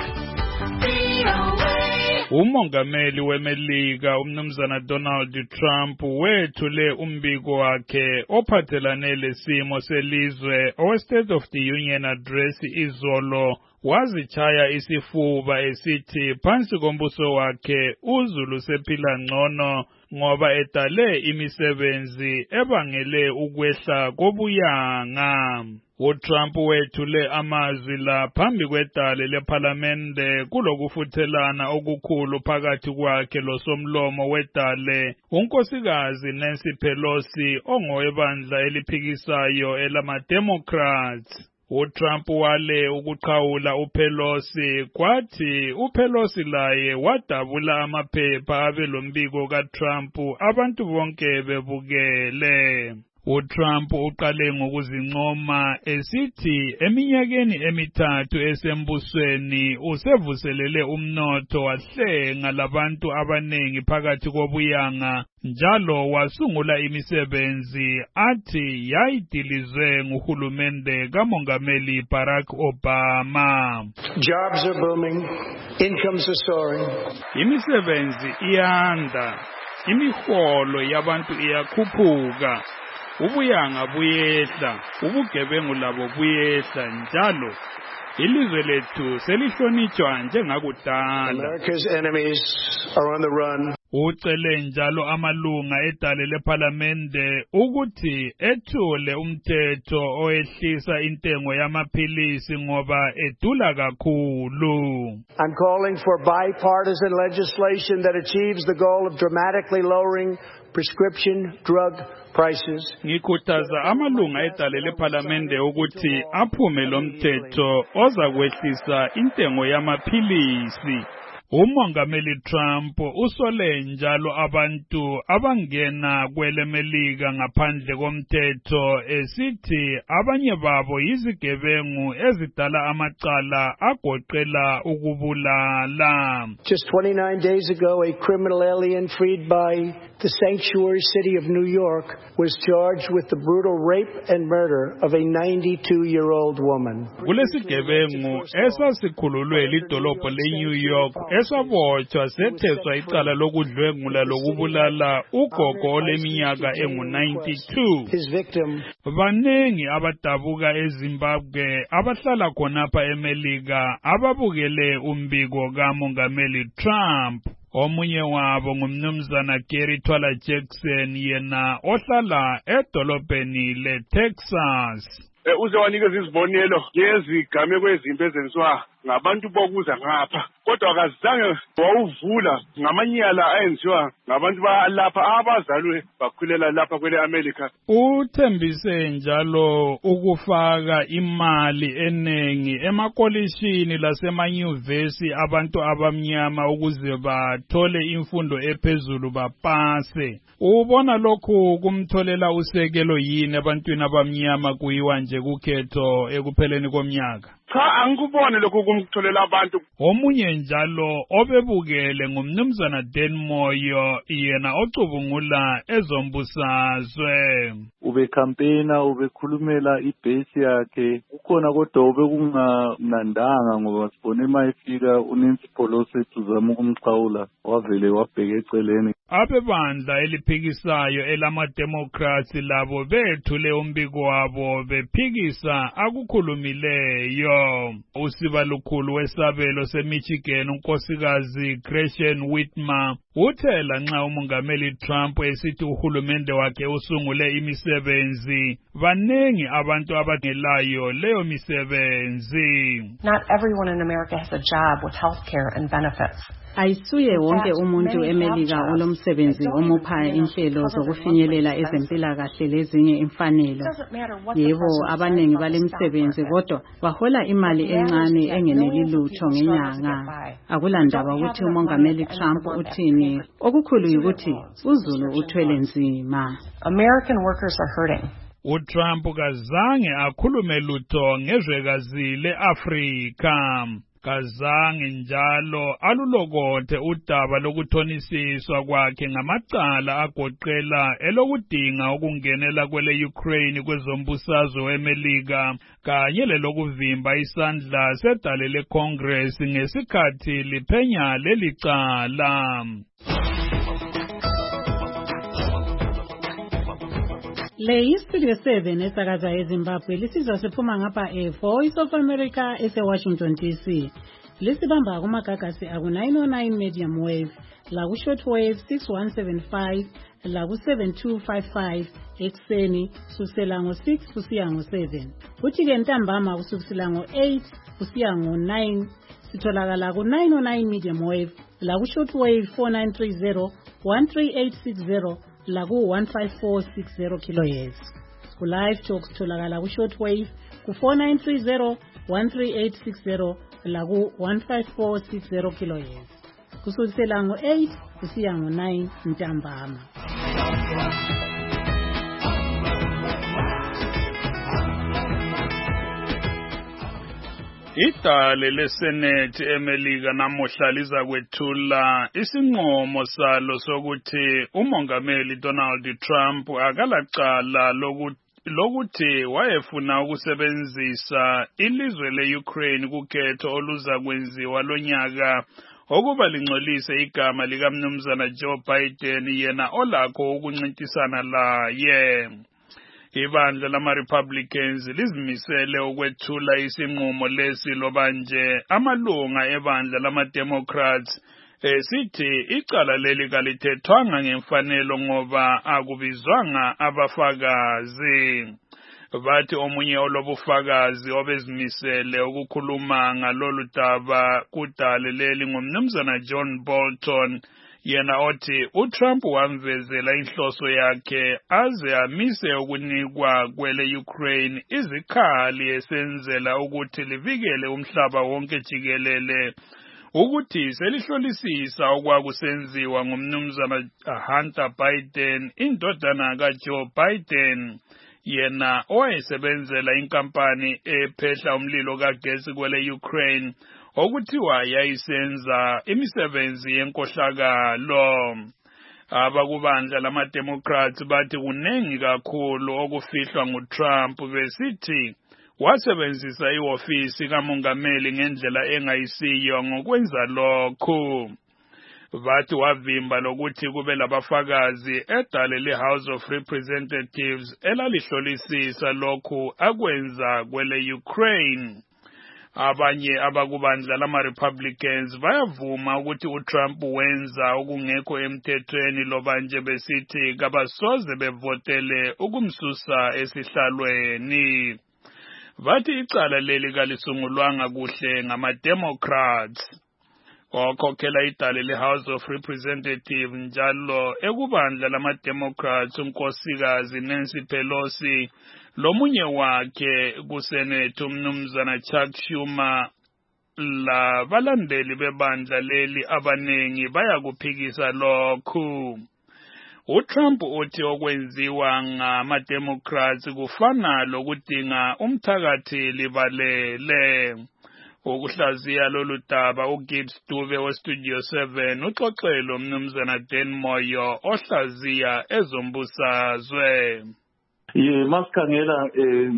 VOA. Umongameli weMelika umnumzana Donald Trump wethule umbiko wakhe ophathelane lesimo selizwe owe-State of the Union Address izolo wazichaya isifuba esithi phansi kombuso wakhe uZulu sephila ngcono ngoba edale imisebenzi ebangele ukwehla kobuyanga. uTrump wethule amazwi la phambi kwedale lephalamende kulokufuthelana okukhulu phakathi kwakhe losomlomo wedale unkosikazi Nancy Pelosi ongowebandla eliphikisayo elama-Democrats. uTrump wale ukuqhawula uPelosi kwathi uPelosi laye wadabula amaphepha abelombiko kaTrump abantu bonke bebukele. uTrump uqale ngokuzincoma esithi eminyakeni emithathu esembusweni usevuselele umnotho wahlenga labantu abanengi phakathi kobuyanga njalo wasungula imisebenzi athi yayidilizwe nguhulumende kamongameli Barack Obama. Jobs are booming, incomes are soaring. Imisebenzi iyanda, imiholo yabantu iyakhuphuka. Ubuyanga buyehla, ubugebengu labo buyehla njalo ilizwe lethu selihlonitshwa njengakudala. America's enemies are on the run. Ucele njalo amalunga edale lephalamende ukuthi ethule umthetho oyehlisa intengo yamaphilisi ngoba edula kakhulu. I'm calling for bipartisan legislation that achieves the goal of dramatically lowering prescription drug prices. Ngikhuthaza amalunga edale lephalamende ukuthi aphume lo mthetho ozakwehlisa intengo yamaphilisi. Umongameli Trump usole njalo abantu abangena kwelemelika ngaphandle komthetho esithi abanye babo yizigebengu ezidala amacala agoqela ukubulala. Just 29 days ago, a criminal alien freed by the sanctuary city of New York was charged with the brutal rape and murder of a 92-year-old woman. Kulesigebengu esasikhululwe lidolobho leNew York esabotshwa setheswa icala lokudlwengula lokubulala ugogo oleminyaka engu-92. His victim. Banengi abadabuka eZimbabwe abahlala khonapha eMelika ababukele umbiko kamongameli Trump. Omunye wabo ngumnumzana Gary Twala Jackson yena ohlala edolobheni leTexas. Uze wanikeza izibonelo ngezigameko ezinto ezenziwa ngabantu bokuza ngapha kodwa akazange wawuvula ngamanyala ayenziwa ngabantu balapha abazalwe bakhulela lapha kwele America. Uthembise njalo ukufaka imali enengi emakolishini lasemanyuvesi abantu abamnyama ukuze bathole imfundo ephezulu bapase. Ubona lokhu kumtholela usekelo yini ebantwini abamnyama kuyiwa nje kukhetho ekupheleni komnyaka? Cha angikubone lokhu kumtholela abantu. Omunye njalo obebukele ngumnumzana Dan Moyo yena ocubungula ezombusazwe. Ube campaigner ubekhulumela ibase yakhe kukhona kodwa obekungamnandanga ngoba sibone mayifika uNancy Pelosi tuzama ukumxhawula wavele wabheka eceleni. Abebandla eliphikisayo elama-Democrats labo bethule umbiko wabo bephikisa akukhulumileyo. Usiba lukhulu wesabelo seMichigan unkosikazi Gretchen Whitmer uthela nxa umongameli Trump esithi uhulumende wakhe usungule imisebenzi banengi abantu abangelayo leyo misebenzi. Not everyone in America has a job with health care and benefits. Ayisuye wonke umuntu eMelika olomsebenzi omupha inhlelo zokufinyelela ezempilakahle lezinye imfanelo. Yebo, abanengi balemisebenzi kodwa bahola imali encane engeneli lutho ngenyanga. Akulandaba ukuthi umongameli Trump uthini, okukhulu ukuthi uZulu uthwele nzima. American workers are hurting. uTrump kazange akhulume lutho ngezwekazi le-Afrika. Kazange njalo alulokothe udaba lokuthonisiswa kwakhe ngamacala agoqela elokudinga ukungenela kwele Ukraine kwezombusazwe weMelika kanye lelokuvimba isandla sedale leCongress ngesikhathi liphenya leli cala. Le yiStudio 7 esakaza eZimbabwe lisizwa siphuma ngapha eVoice of America eseWashington DC. Lisibamba kumagagasi aku 909 medium wave, la shortwave 6175, la 7255 ekseni kusukela ngo6 kusiya ngo7. Kuthi ke ntambama kusukela ngo8 kusiya ngo9 sitholakala ku 909 medium wave, la shortwave 4930 13860 la ku 15460 kHz. Ku live talk sitholakala ku shortwave ku 4930 13860 la ku 15460 kHz. Kusukela ngo8 kusiya ngo9 ntambama. Idale leSenate eMelika namuhla liza kwethula isinqumo salo sokuthi umongameli Donald Trump akalacala lokuthi wayefuna ukusebenzisa ilizwe leUkraine kukhetho oluza kwenziwa lonyaka okuba lingcolise igama likaMnumzana Joe Biden yena olakho ukuncintisana laye. Ibandla lama-Republicans lizimisele ukwethula isinqumo lesi loba nje amalunga ebandla lama-Democrats sithi icala leli kalithethwanga ngemfanelo ngoba akubizwanga abafakazi. Bathi omunye olobufakazi obezimisele ukukhuluma ngalolu daba kudale leli ngumnumzana John Bolton, yena othi uTrump wamvezela inhloso yakhe aze amise ukunikwa kwele Ukraine izikhali esenzela ukuthi livikele umhlaba wonke jikelele ukuthi selihlolisisa okwakusenziwa ngumnumzana Hunter Biden indodana kaJoe Biden, yena owayesebenzela inkampani ephehla umlilo kagesi kwele Ukraine okuthiwa yayisenza imisebenzi yenkohlakalo. Abakubandla lama-Democrats bathi kunengi kakhulu okufihlwa nguTrump besithi wasebenzisa ihofisi kamongameli ngendlela engayisiyo ngokwenza lokhu. Bathi wavimba lokuthi kube labafakazi edale le-House of Representatives elalihlolisisa lokhu akwenza kwele Ukraine. Abanye abakubandla lama-Republicans bayavuma ukuthi uTrump wenza okungekho emthethweni loba nje besithi kabasoze bevotele ukumsusa esihlalweni. Bathi icala leli kalisungulwanga kuhle ngama-Democrats. Okhokhela idale le-House of Representatives njalo ekubandla lama-Democrats unkosikazi Nancy Pelosi lomunye wakhe kuSenate umnumzana Chuck Schumer la balandeli bebandla leli abanengi bayakuphikisa lokhu. uTrump uthi okwenziwa ngama-Democrats kufana lokudinga umthakathi libalele. Ukuhlaziya lolu daba uGibbs Dube weStudio 7 uxoxelo umnumzana Dan Moyo ohlaziya ezombusazwe. Masikhangela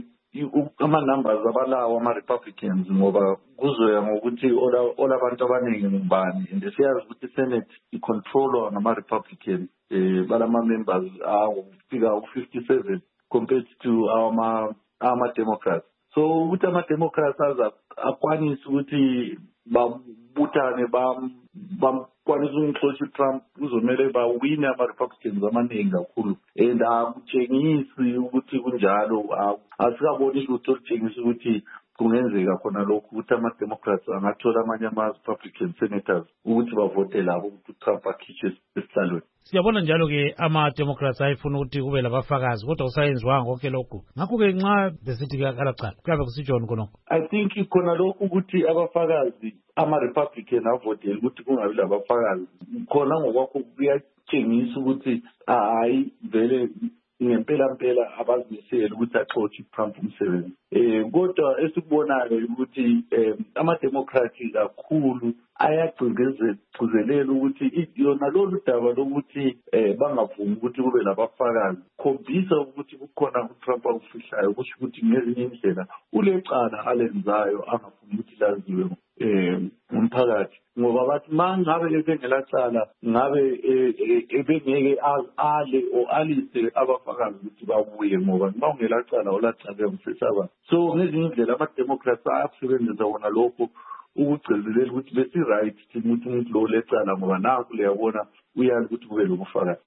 ama-numbers abalawo ama-Republicans ngoba kuzoya ngokuthi olabantu abaningi ngubani, and siyazi ukuthi iSenate icontrolwa ngama-Republican balama-members afika u-57 compared to ama-Democrats. So ukuthi ama-Democrats akwanise ukuthi babuthane bamkwanisa ukunhlola uTrump uzomele bawine ama-Republicans amaningi kakhulu, and akutshengisi ukuthi kunjalo, asikaboni lutho olutshengisa ukuthi kungenzeka khona lokhu ukuthi ama-Democrats angathola amanye ama-Republican senators ukuthi bavote labo ukuthi uTrump akhishwe esihlalweni. Siyabona njalo-ke ama-Democrats ayifuna ukuthi kube labafakazi kodwa kusayenziwanga konke lokhu. Ngakho-ke nxa besithi kalacala kuyabe kusitshoni khonokho? I think khona lokhu ukuthi abafakazi ama-Republican avotele ukuthi kungabi labafakazi khona ngokwakho kuyatshengisa ukuthi hayi vele ngempela abazimisele ukuthi axotshe uTrump umsebenzi. Kodwa esikubonayo ukuthi ama-Democrats kakhulu ayagcizelela ukuthi yona lolu daba lokuthi bangavumi ukuthi kube labafakazi khombisa ukuthi kukhona uTrump akufihlayo, kusho ukuthi ngezinye indlela ulecala alenzayo angafuni ukuthi laziwe umphakathi, ngoba bathi mangabe ebengelacala ngabe ebengeke ale alise abafakazi ukuthi babuye, ngoba ma ungelacala olacala umsesaba. So ngezinye indlela ama-Democrats ayasebenzisa wona lokho ukugcizelela ukuthi besi-right thina ukuthi umuntu lo lecala, ngoba nakho liyabona uyazi ukuthi kube lobufakazi.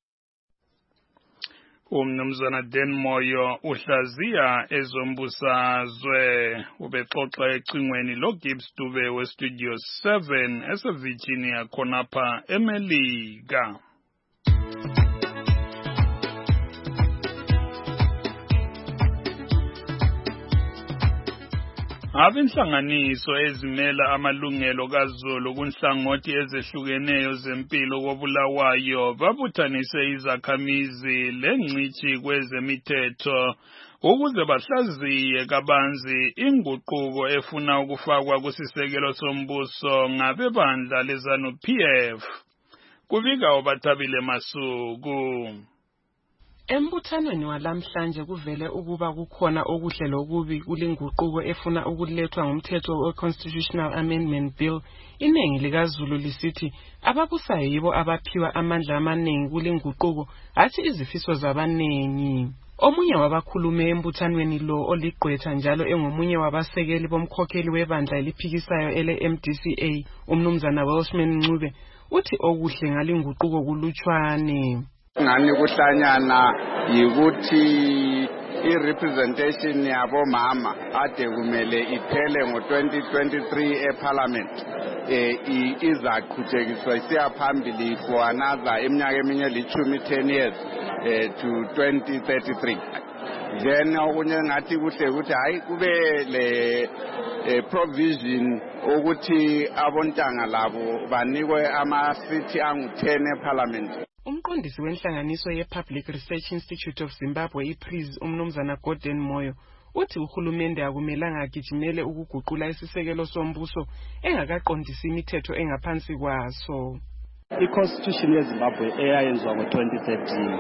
Umnumzana Dan Moyo uhlaziya ezombusazwe ubexoxa ecingweni loGibbs Dube weStudio 7 eseVirginia khonapha eMelika. Inhlanganiso ezimela amalungelo kaZulu kunhlangothi ezehlukeneyo zempilo koBulawayo babuthanise izakhamizi lengcithi kwezemithetho ukuze bahlaziye kabanzi inguquko efuna ukufakwa kusisekelo sombuso ngabebandla leZANU-PF. Kubika uBathabile Masuku. Embuthanweni walamhlanje kuvele ukuba kukhona okuhle lokubi kulinguquko efuna ukulethwa ngumthetho we-Constitutional Amendment Bill. Iningi likaZulu lisithi ababusayo yibo abaphiwa amandla amaningi kulinguquko, athi izifiso zabanengi. Omunye wabakhulume embuthanweni lo oligqwetha njalo engomunye wabasekeli bomkhokheli webandla eliphikisayo ele-MDCA, umnumzana Welshman Ncube, uthi okuhle ngalinguquko kulutshwane. Ngani kuhlanyana yikuthi i-representation yabomama ade kumele iphele ngo-2023 eParliament izaqhubekiswa isiya phambili for another iminyaka eminye lichumi 10 years to 2033. Then okunye ngathi kuhle ukuthi hayi kube le provision ukuthi abontanga labo banikwe ama-seat angu-10 eParliament. Umqondisi wenhlanganiso ye-Public Research Institute of Zimbabwe iPRIZ umnumzana Gordon Moyo uthi uhulumende akumelanga agijimele ukuguqula isisekelo sombuso engakaqondisi imithetho engaphansi kwaso. I-Constitution yeZimbabwe eyayenziwa ngo-2013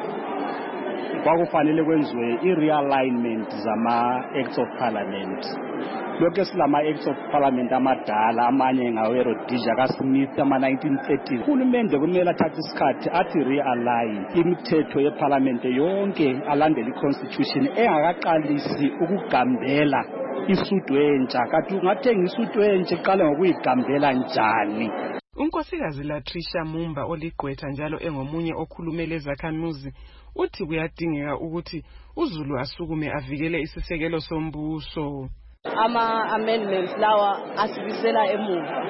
kwakufanele kwenziwe i-realignment zama-Acts of Parliament. Lokhu esilama-Acts of Parliament amadala amanye ngawe-Rhodesia kaSmith ama-1930. Uhulumende kumele athathe isikhathi athi realign imithetho yeParliament yonke alandele i-Constitution engakaqalisi ukugambela isudu entsha. Kanti ungathenga isudu entsha iqale ngokuyigambela njani? Unkosikazi Latricia Mumba oligqwetha njalo engomunye okhulumele ezakhamuzi uthi kuyadingeka ukuthi uZulu asukume avikele isisekelo sombuso. Ama-amendments lawa asibisela emuva.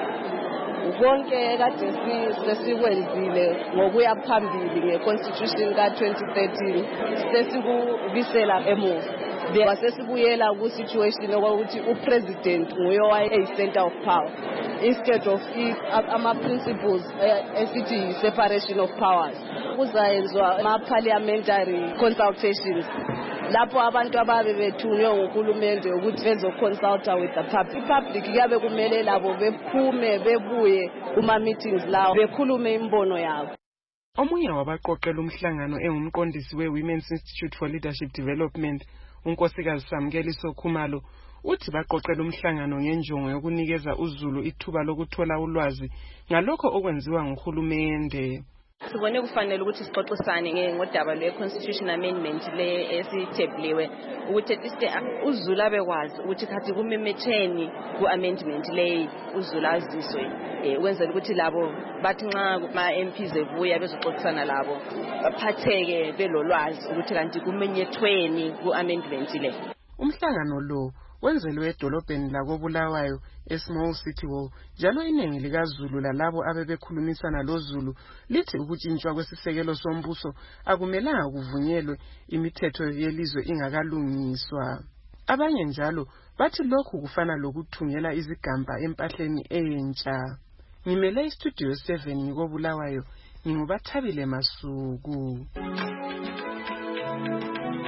Konke kade sesikwenzile ngokuya phambili nge-Constitution ka-2013 sesikubisela emuva. Sesibuyela ku-situation ukuthi upresident nguye owaye-center of power instead of ama-principles esithi separation of powers. Kuzayenzwa ama-parliamentary consultations lapho abantu ababe bethunywe nguhulumende ukuthi bezoconsulta with the public. I-public kuyabe kumele labo bephume bebuye kuma-meetings lawo bekhulume imbono yabo. Omunye wabaqoqela umhlangano engumqondisi we-Women's Institute for Leadership Development unkosikazi Samkeliso Khumalo uthi baqoqela umhlangano ngenjongo yokunikeza uZulu ithuba lokuthola ulwazi ngalokho okwenziwa nguhulumende. Sibone kufanele ukuthi sixoxisane ngodaba lwe-Constitution Amendment le esithebhuliwe ukuthi uZulu abekwazi ukuthi khathi kumemetheni ku-amendment le uZulu aziswe wenzela ukuthi labo bathi nxa ma-MPs evuya bezoxoxisana labo baphatheke belolwazi ukuthi kanti kumenyethweni ku-amendment le. Umhlangano lo wenzelwe edolobheni lakoBulawayo eSmall City Hall njalo iningi likaZulu lalabo abebekhulumisana loZulu lithi ukutshintshwa kwesisekelo sombuso akumelanga kuvunyelwe imithetho yelizwe ingakalungiswa. Abanye njalo bathi lokhu kufana lokuthungela izigamba empahleni entsha. Ngimele iStudio 7 ngikoBulawayo, nginguBathabile Masuku.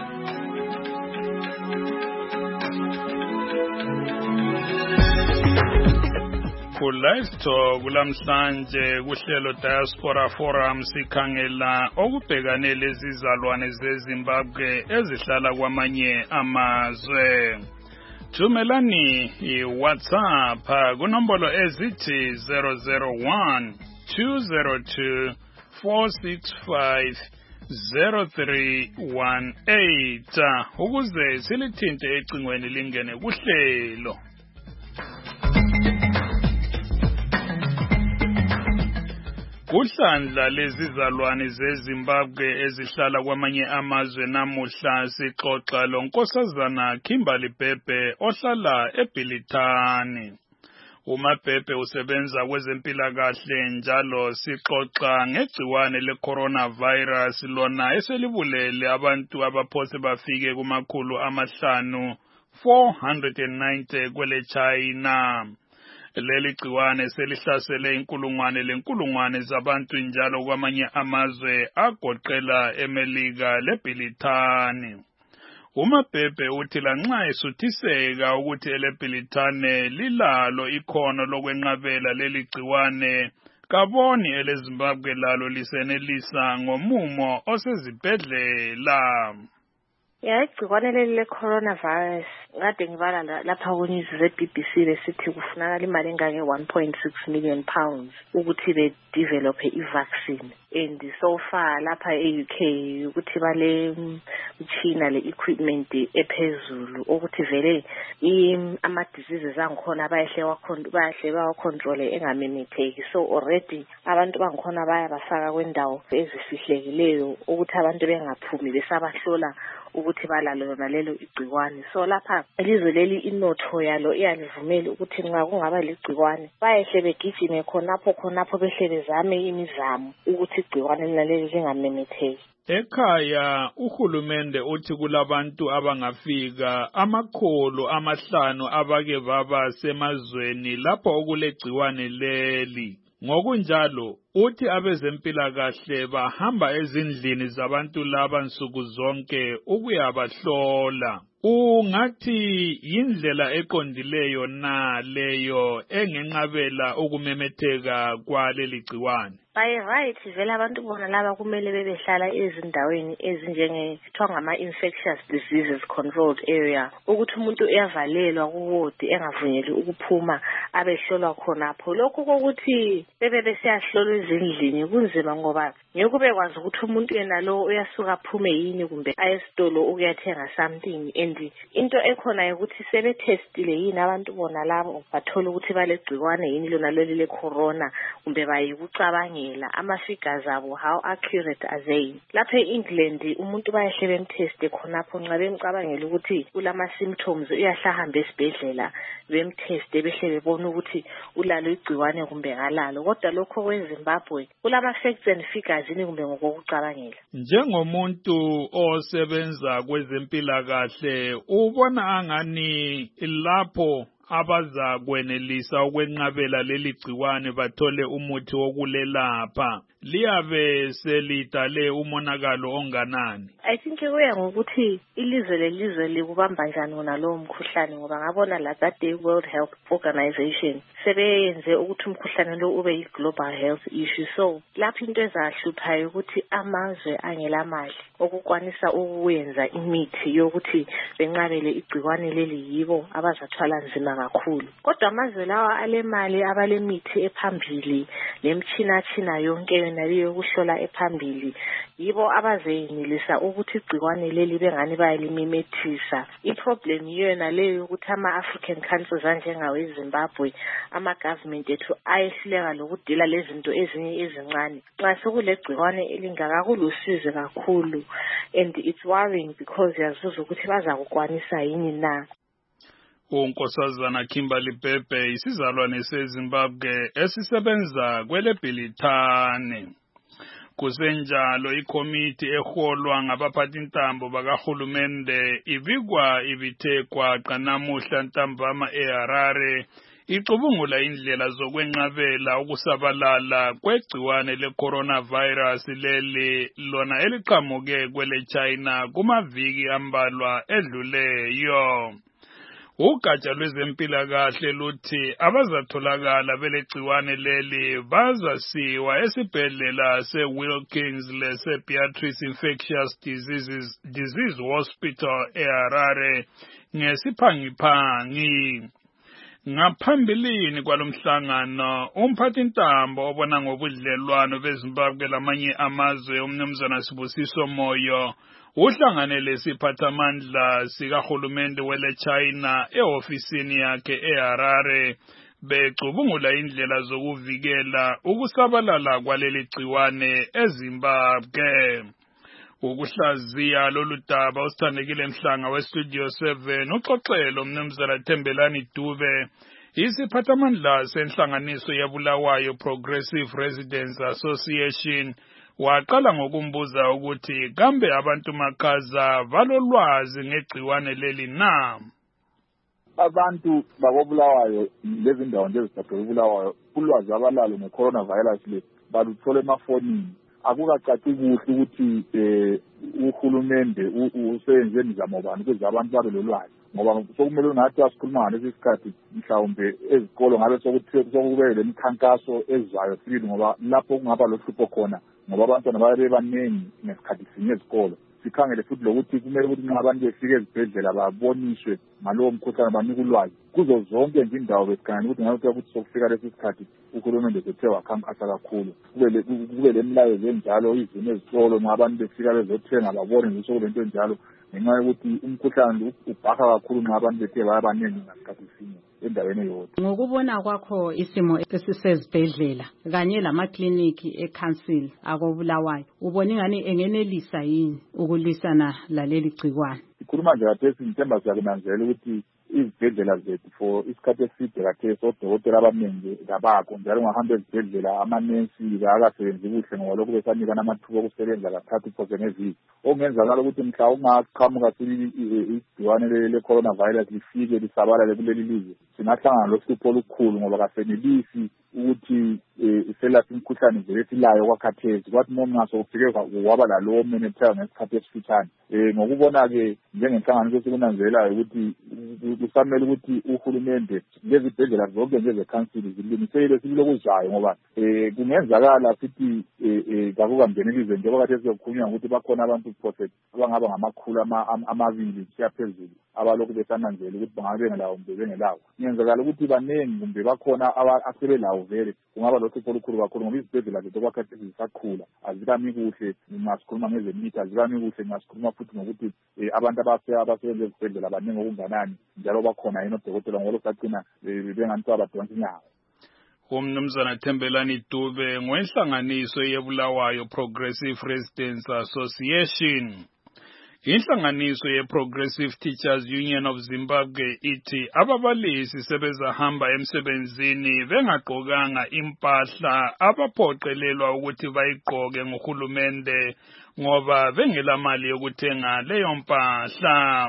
Khula isitho kulamhlanje kuhlelo Diaspora Forum sikhangela okubhekane lezizalwane zeZimbabwe ezihlala kwamanye amazwe. Thumelani iWhatsApp kunombolo ezithi 001 202 465 0318 ukuze silithinte ecingweni lingene kuhlelo. Kuhlandla lezizalwane zeZimbabwe ezihlala kwamanye amazwe namuhla sixoxa lonkosazana Kimberly Bhebhe ohlala eBhilitani. UMabhebhe usebenza kwezempilakahle njalo sixoxa ngegciwane le-coronavirus lona eselibulele abantu abaphose bafike kumakhulu 490 kwele China. Leli gciwane selihlasele inkulungwane zabantu njalo kwamanye amazwe agoqela eMelika leBhilitani. UMabhebhe uthi lanxa esuthiseka ukuthi eleBhilitane lilalo ikhono lokwenqabela leli gciwane, kaboni eleZimbabwe lalo lisenelisa ngomumo osezibhedlela. Igciwane leli le-coronavirus kade ngibala lapha ku-news ze-BBC besithi kufunakala imali engange 1.6 million pounds ukuthi be-develophe i-vaccine, and so far lapha e-UK ukuthi bale mchina le-equipment ephezulu ukuthi vele ama-diseases angikhona bayahle bawacontrole engamemetheki. So already abantu bangikhona bayabafaka kwendawo ezifihlekileyo ukuthi abantu bengaphumi besabahlola ukuthi balalo lona lelo igciwane. So lapha ilizwe leli inotho yalo iyalivumela ukuthi nxa kungaba ligciwane bayehle begijime khonapho behle bezame imizamo ukuthi igciwane leli lingamemetheki. Ekhaya uhulumende uthi kulabantu abangafika 500 abake baba semazweni lapho okulegciwane leli. Ngokunjalo uthi abezempilakahle bahamba ezindlini zabantu laba nsuku zonke ukuyabahlola. Ungathi indlela eqondileyo na leyo engenqabela ukumemetheka kwaleli gciwane? By right vele abantu bona laba kumele bebehlala ezindaweni ezinjengekuthiwa ngama-infectious diseases controlled area, ukuthi umuntu uyavalelwa kuwodi engavunyeli ukuphuma abehlolwa khonapho. Lokhu kokuthi besiyahlola ezindlini kunzima ngoba ngeke ubekwazi ukuthi umuntu yena lo uyasuka aphume yini kumbe ayesitolo ukuyathenga something, and into ekhona ukuthi sebetestile yini abantu bona labo bathola ukuthi balegciwane yini lona leli le-corona kumbe bayikucabangela ama-figures abo how accurate are they. Lapha e-England umuntu bayahle bemteste khonapho nxa bemcabangela ukuthi ulama-symptoms uyahlahambe esibhedlela bemteste behle bebona ukuthi ulalo igciwane kumbe ngalalo. Kodwa lokho kweZimbabwe kulama-facts and figures yini kumbe ngokucabangela. Njengomuntu osebenza kwezempilakahle ubona angani lapho abaza kwenelisa ukwenqabela leli gciwane bathole umuthi wokulelapha liyabe selidale umonakalo onganani? I think kuya ngokuthi ilizwe lelizwe likubamba njani nalowo mkhuhlane, ngoba ngabona la that day World Health Organization sebeyenze ukuthi umkhuhlane lo ube yi-global health issue. So lapho into ezahluphayo ukuthi amazwe angelamali okukwanisa ukuyenza imithi yokuthi benqabele igciwane leli yibo abazathwala nzima kakhulu. Kodwa amazwe lawa alemali abalemithi ephambili lemchina yonke yona leyo yokuhlola ephambili yibo abazenelisa ukuthi igciwane leli bengani bayalimemethisa. I-problem yona leyo ukuthi ama-African countries anjengawe Zimbabwe ama-government ethu ayehluleka lokudila lezinto ezinye ezincane. Nxa sekulegciwane elingakakulusize kakhulu, and it's worrying because yazuza ukuthi bazakukwanisa yini na. Unkosazana Kimberly Bhebhe isizalwane seZimbabwe esisebenza kweleBhilitane. Kusenjalo ikomiti eholwa ngabaphathintambo bakahulumende ibithekwa qanamuhla ntambama eHarare icubungula indlela zokwenqabela ukusabalala kwegciwane le-coronavirus leli lona eliqhamuke kwele China kumaviki ambalwa edluleyo. Ugatsha lwezempilakahle luthi abazatholakala belegciwane leli bazasiwa esibhedlela seWilkins lese-Beatrice Infectious Disease Hospital eHarare ngesiphangiphangi. Ngaphambilini kwalomhlangano umphathintambo obona ngobudlelwano beZimbabwe lamanye amazwe umnumzana Sibusiso Moyo uhlangane lesiphathamandla sikahulumende wele China eofisini yakhe eHarare becubungula indlela zokuvikela ukusabalala kwaleli gciwane eZimbabwe. Ukuhlaziya lolu daba usithandekile Mhlanga weStudio 7 uxoxelo umnumzana Thembelani Dube isiphathamandla senhlanganiso yabulawayo Progressive Residents Association waqala ngokumbuza ukuthi kambe abantu makhaza balolwazi ngegciwane leli na. Abantu babulawayo lezi ndawo nje ezithathe ubulawayo ulwazi abalalo ngeCoronavirus le baluthole emafonini. Akukacaci kuhle ukuthi uhulumende useyenze imizamo bani ukuze abantu babe lolwazi ngoba sokumele ungathi asikhuluma ngalesi sikhathi mhlawumbe ezikolo ngabe sokube lemikhankaso ezayo sibili ngoba lapho kungaba lohlupho khona ngoba abantwana babe baningi ngesikhathi sinye ezikolo. Sikhangele futhi lokuthi kumele ukuthi nxa abantu befike ezibhedlela baboniswe ngalowo mkhuhlane banikwe ulwazi kuzo zonke nje indawo besikhangela ukuthi ngabe ukuthi sokufika lesi sikhathi uhulumende sethe wakhankasa kakhulu kube lemlayezo enjalo izimo ezitolo nxa abantu befika bezothenga babone nje sokulento enjalo ngenxa yokuthi umkhuhlane ubhaka kakhulu nxa abantu bethe bayabaningi ngasikhathi sinye endaweni eyodwa. Ngokubona kwakho isimo esisezibhedlela kanye lamakliniki eCouncil akobulawayo ubona ingani engenelisa yini ukulwisana laleli gciwane? Ikhuluma nje kathesi ngithemba siyakunanzelela ukuthi izibhedlela zethu for isikhathi eside kathesi odokotela abaningi kabakho njalo ungahamba ezibhedlela amanensi akasebenzi kuhle ngoba lokhu besanika namathuba okusebenza kathathu phose ngeviki. Okungenzakala ukuthi mhla ungaqhamuka igciwane le-coronavirus lifike lisabalale kuleli lizwe singahlangana lohlupho olukhulu ngoba kasenelisi ukuthi iselaphe imikhuhlane nje esilayo kwakhathesi kwathi noma ngasokufike waba lalowo menethela ngesikhathi esifitshane. Ngokubona-ke njengenhlanganiso esikunanzelelayo ukuthi kusamele ukuthi uhulumende lezibhedlela zonke nje zeCouncil zilungisele silokuzayo ngoba kungenzakala sithi kakukangenelizwe njengoba khathesi kukhulunywa ukuthi bakhona abantu phose abangaba ngamakhulu amabili kuya phezulu abalokhu besananzela ukuthi bangabe bengelawo kumbe bengelawo. Kungenzakala ukuthi banengi kumbe bakhona asebelawo vele kungaba lohlupho olukhulu kakhulu ngoba izibhedlela zethu okwakhathesi zisakhula azibami kuhle ngasikhuluma ngezemithi azibami kuhle ngasikhuluma futhi ngokuthi abantu abasebenza ezibhedlela baningi okunganani njalo bakhona yini odokotela ngoba kusagcina bengantu abadonsa inyawo. Umnumzana Thembelani Dube ngwenhlanganiso yebulawayo Progressive Residents Association. Inhlanganiso ye-Progressive Teachers Union of Zimbabwe ithi ababalisi sebezahamba emsebenzini bengagqokanga impahla abaphoqelelwa ukuthi bayigqoke nguhulumende ngoba bengelamali yokuthenga leyo mpahla.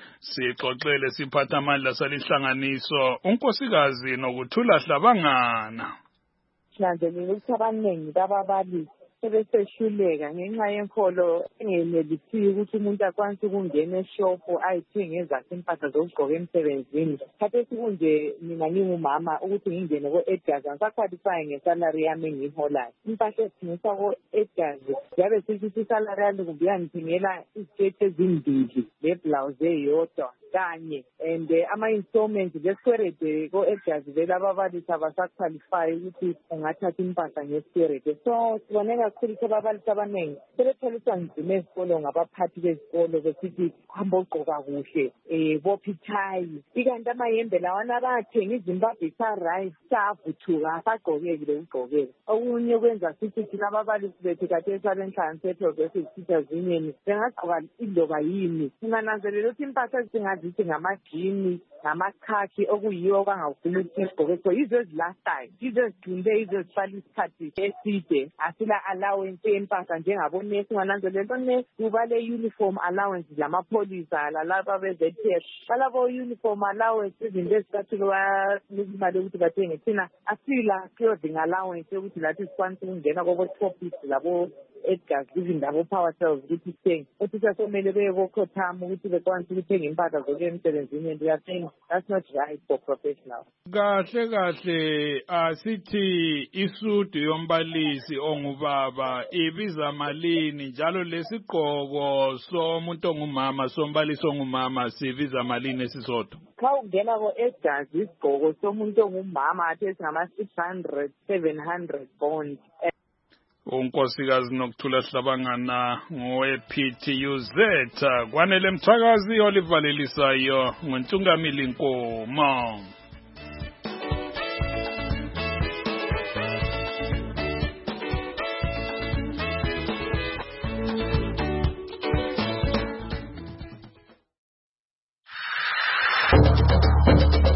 Sixoxele siphathamandla salinhlanganiso unkosikazi Nokuthula Hlabangana. Sinanzelele ukuthi abaningi bababalisi sebesehluleka ngenxa yenkolo engenelisiyo ukuthi umuntu akwanise ukungena eshopu ayithenge ezakhe impahla zokugqoka emsebenzini. Khathesi kunje mina ngingumama ukuthi ngingene ko-Edgars angisakhwalifyi ngesalari yami engiyiholayo. Impahla ezithengiswa ko-Edgars ziyabe sithi isalari yami kumbe yangithengela iziketi ezimbili leblouse eyodwa kanye and ama-installments lesikwerede ko-Edgars vele ababalisi abasakhwalifyi ukuthi ungathatha impahla ngesikwerede. So sibone kakhulu ukuthi ababalisi abaningi sebetholiswa nzima ezikolo ngabaphathi bezikolo besithi hamba ugqoka kuhle bopha ithayi ikanti amayembe lawana abathenga iZimbabwe sa-right savuthuka asagqokekile ukugqokela. Okunye kwenza sithi thina ababalisi bethu khathesi abenhlanganiso ye-Progressive Teachers Union bengagqoka iloba yini. Singananzelela ukuthi impahla ezingazithi ngamajini ngamakhakhi okuyiwo okangafuni ukuthi sigqoke so yizo ezilastayo yizo ezidunde yizo ezihlala isikhathi eside asila allowance yempahla njengabonesi. Ungananzelela onesi kuba le-uniform allowance lamapholisa lalaba be-ZPF balabo-uniform allowance izinto ezikathile bayanika imali yokuthi bathenge. Thina asila clothing allowance yokuthi lathi sikwanise ukungena kobo-topics labo Edgar izindaba power cells ukuthi sithenge othisha somele beye kokhothama ukuthi bekwanisa ukuthenga impahla zokuya emsebenzini and we are saying that's not right for professionals. Kahle asithi isudu yombalisi ongubaba ibiza malini njalo lesigqoko somuntu ongumama sombalisi ongumama sibiza malini esisodwa? Xa ungena ko-Edgar isigqoko somuntu ongumama athe singama 600 700 bond. Unkosikazi Nokuthula Hlabangana ngowe-PTUZ kwanele Mthakazi olivalelisayo ngoNtungamili Nkomo.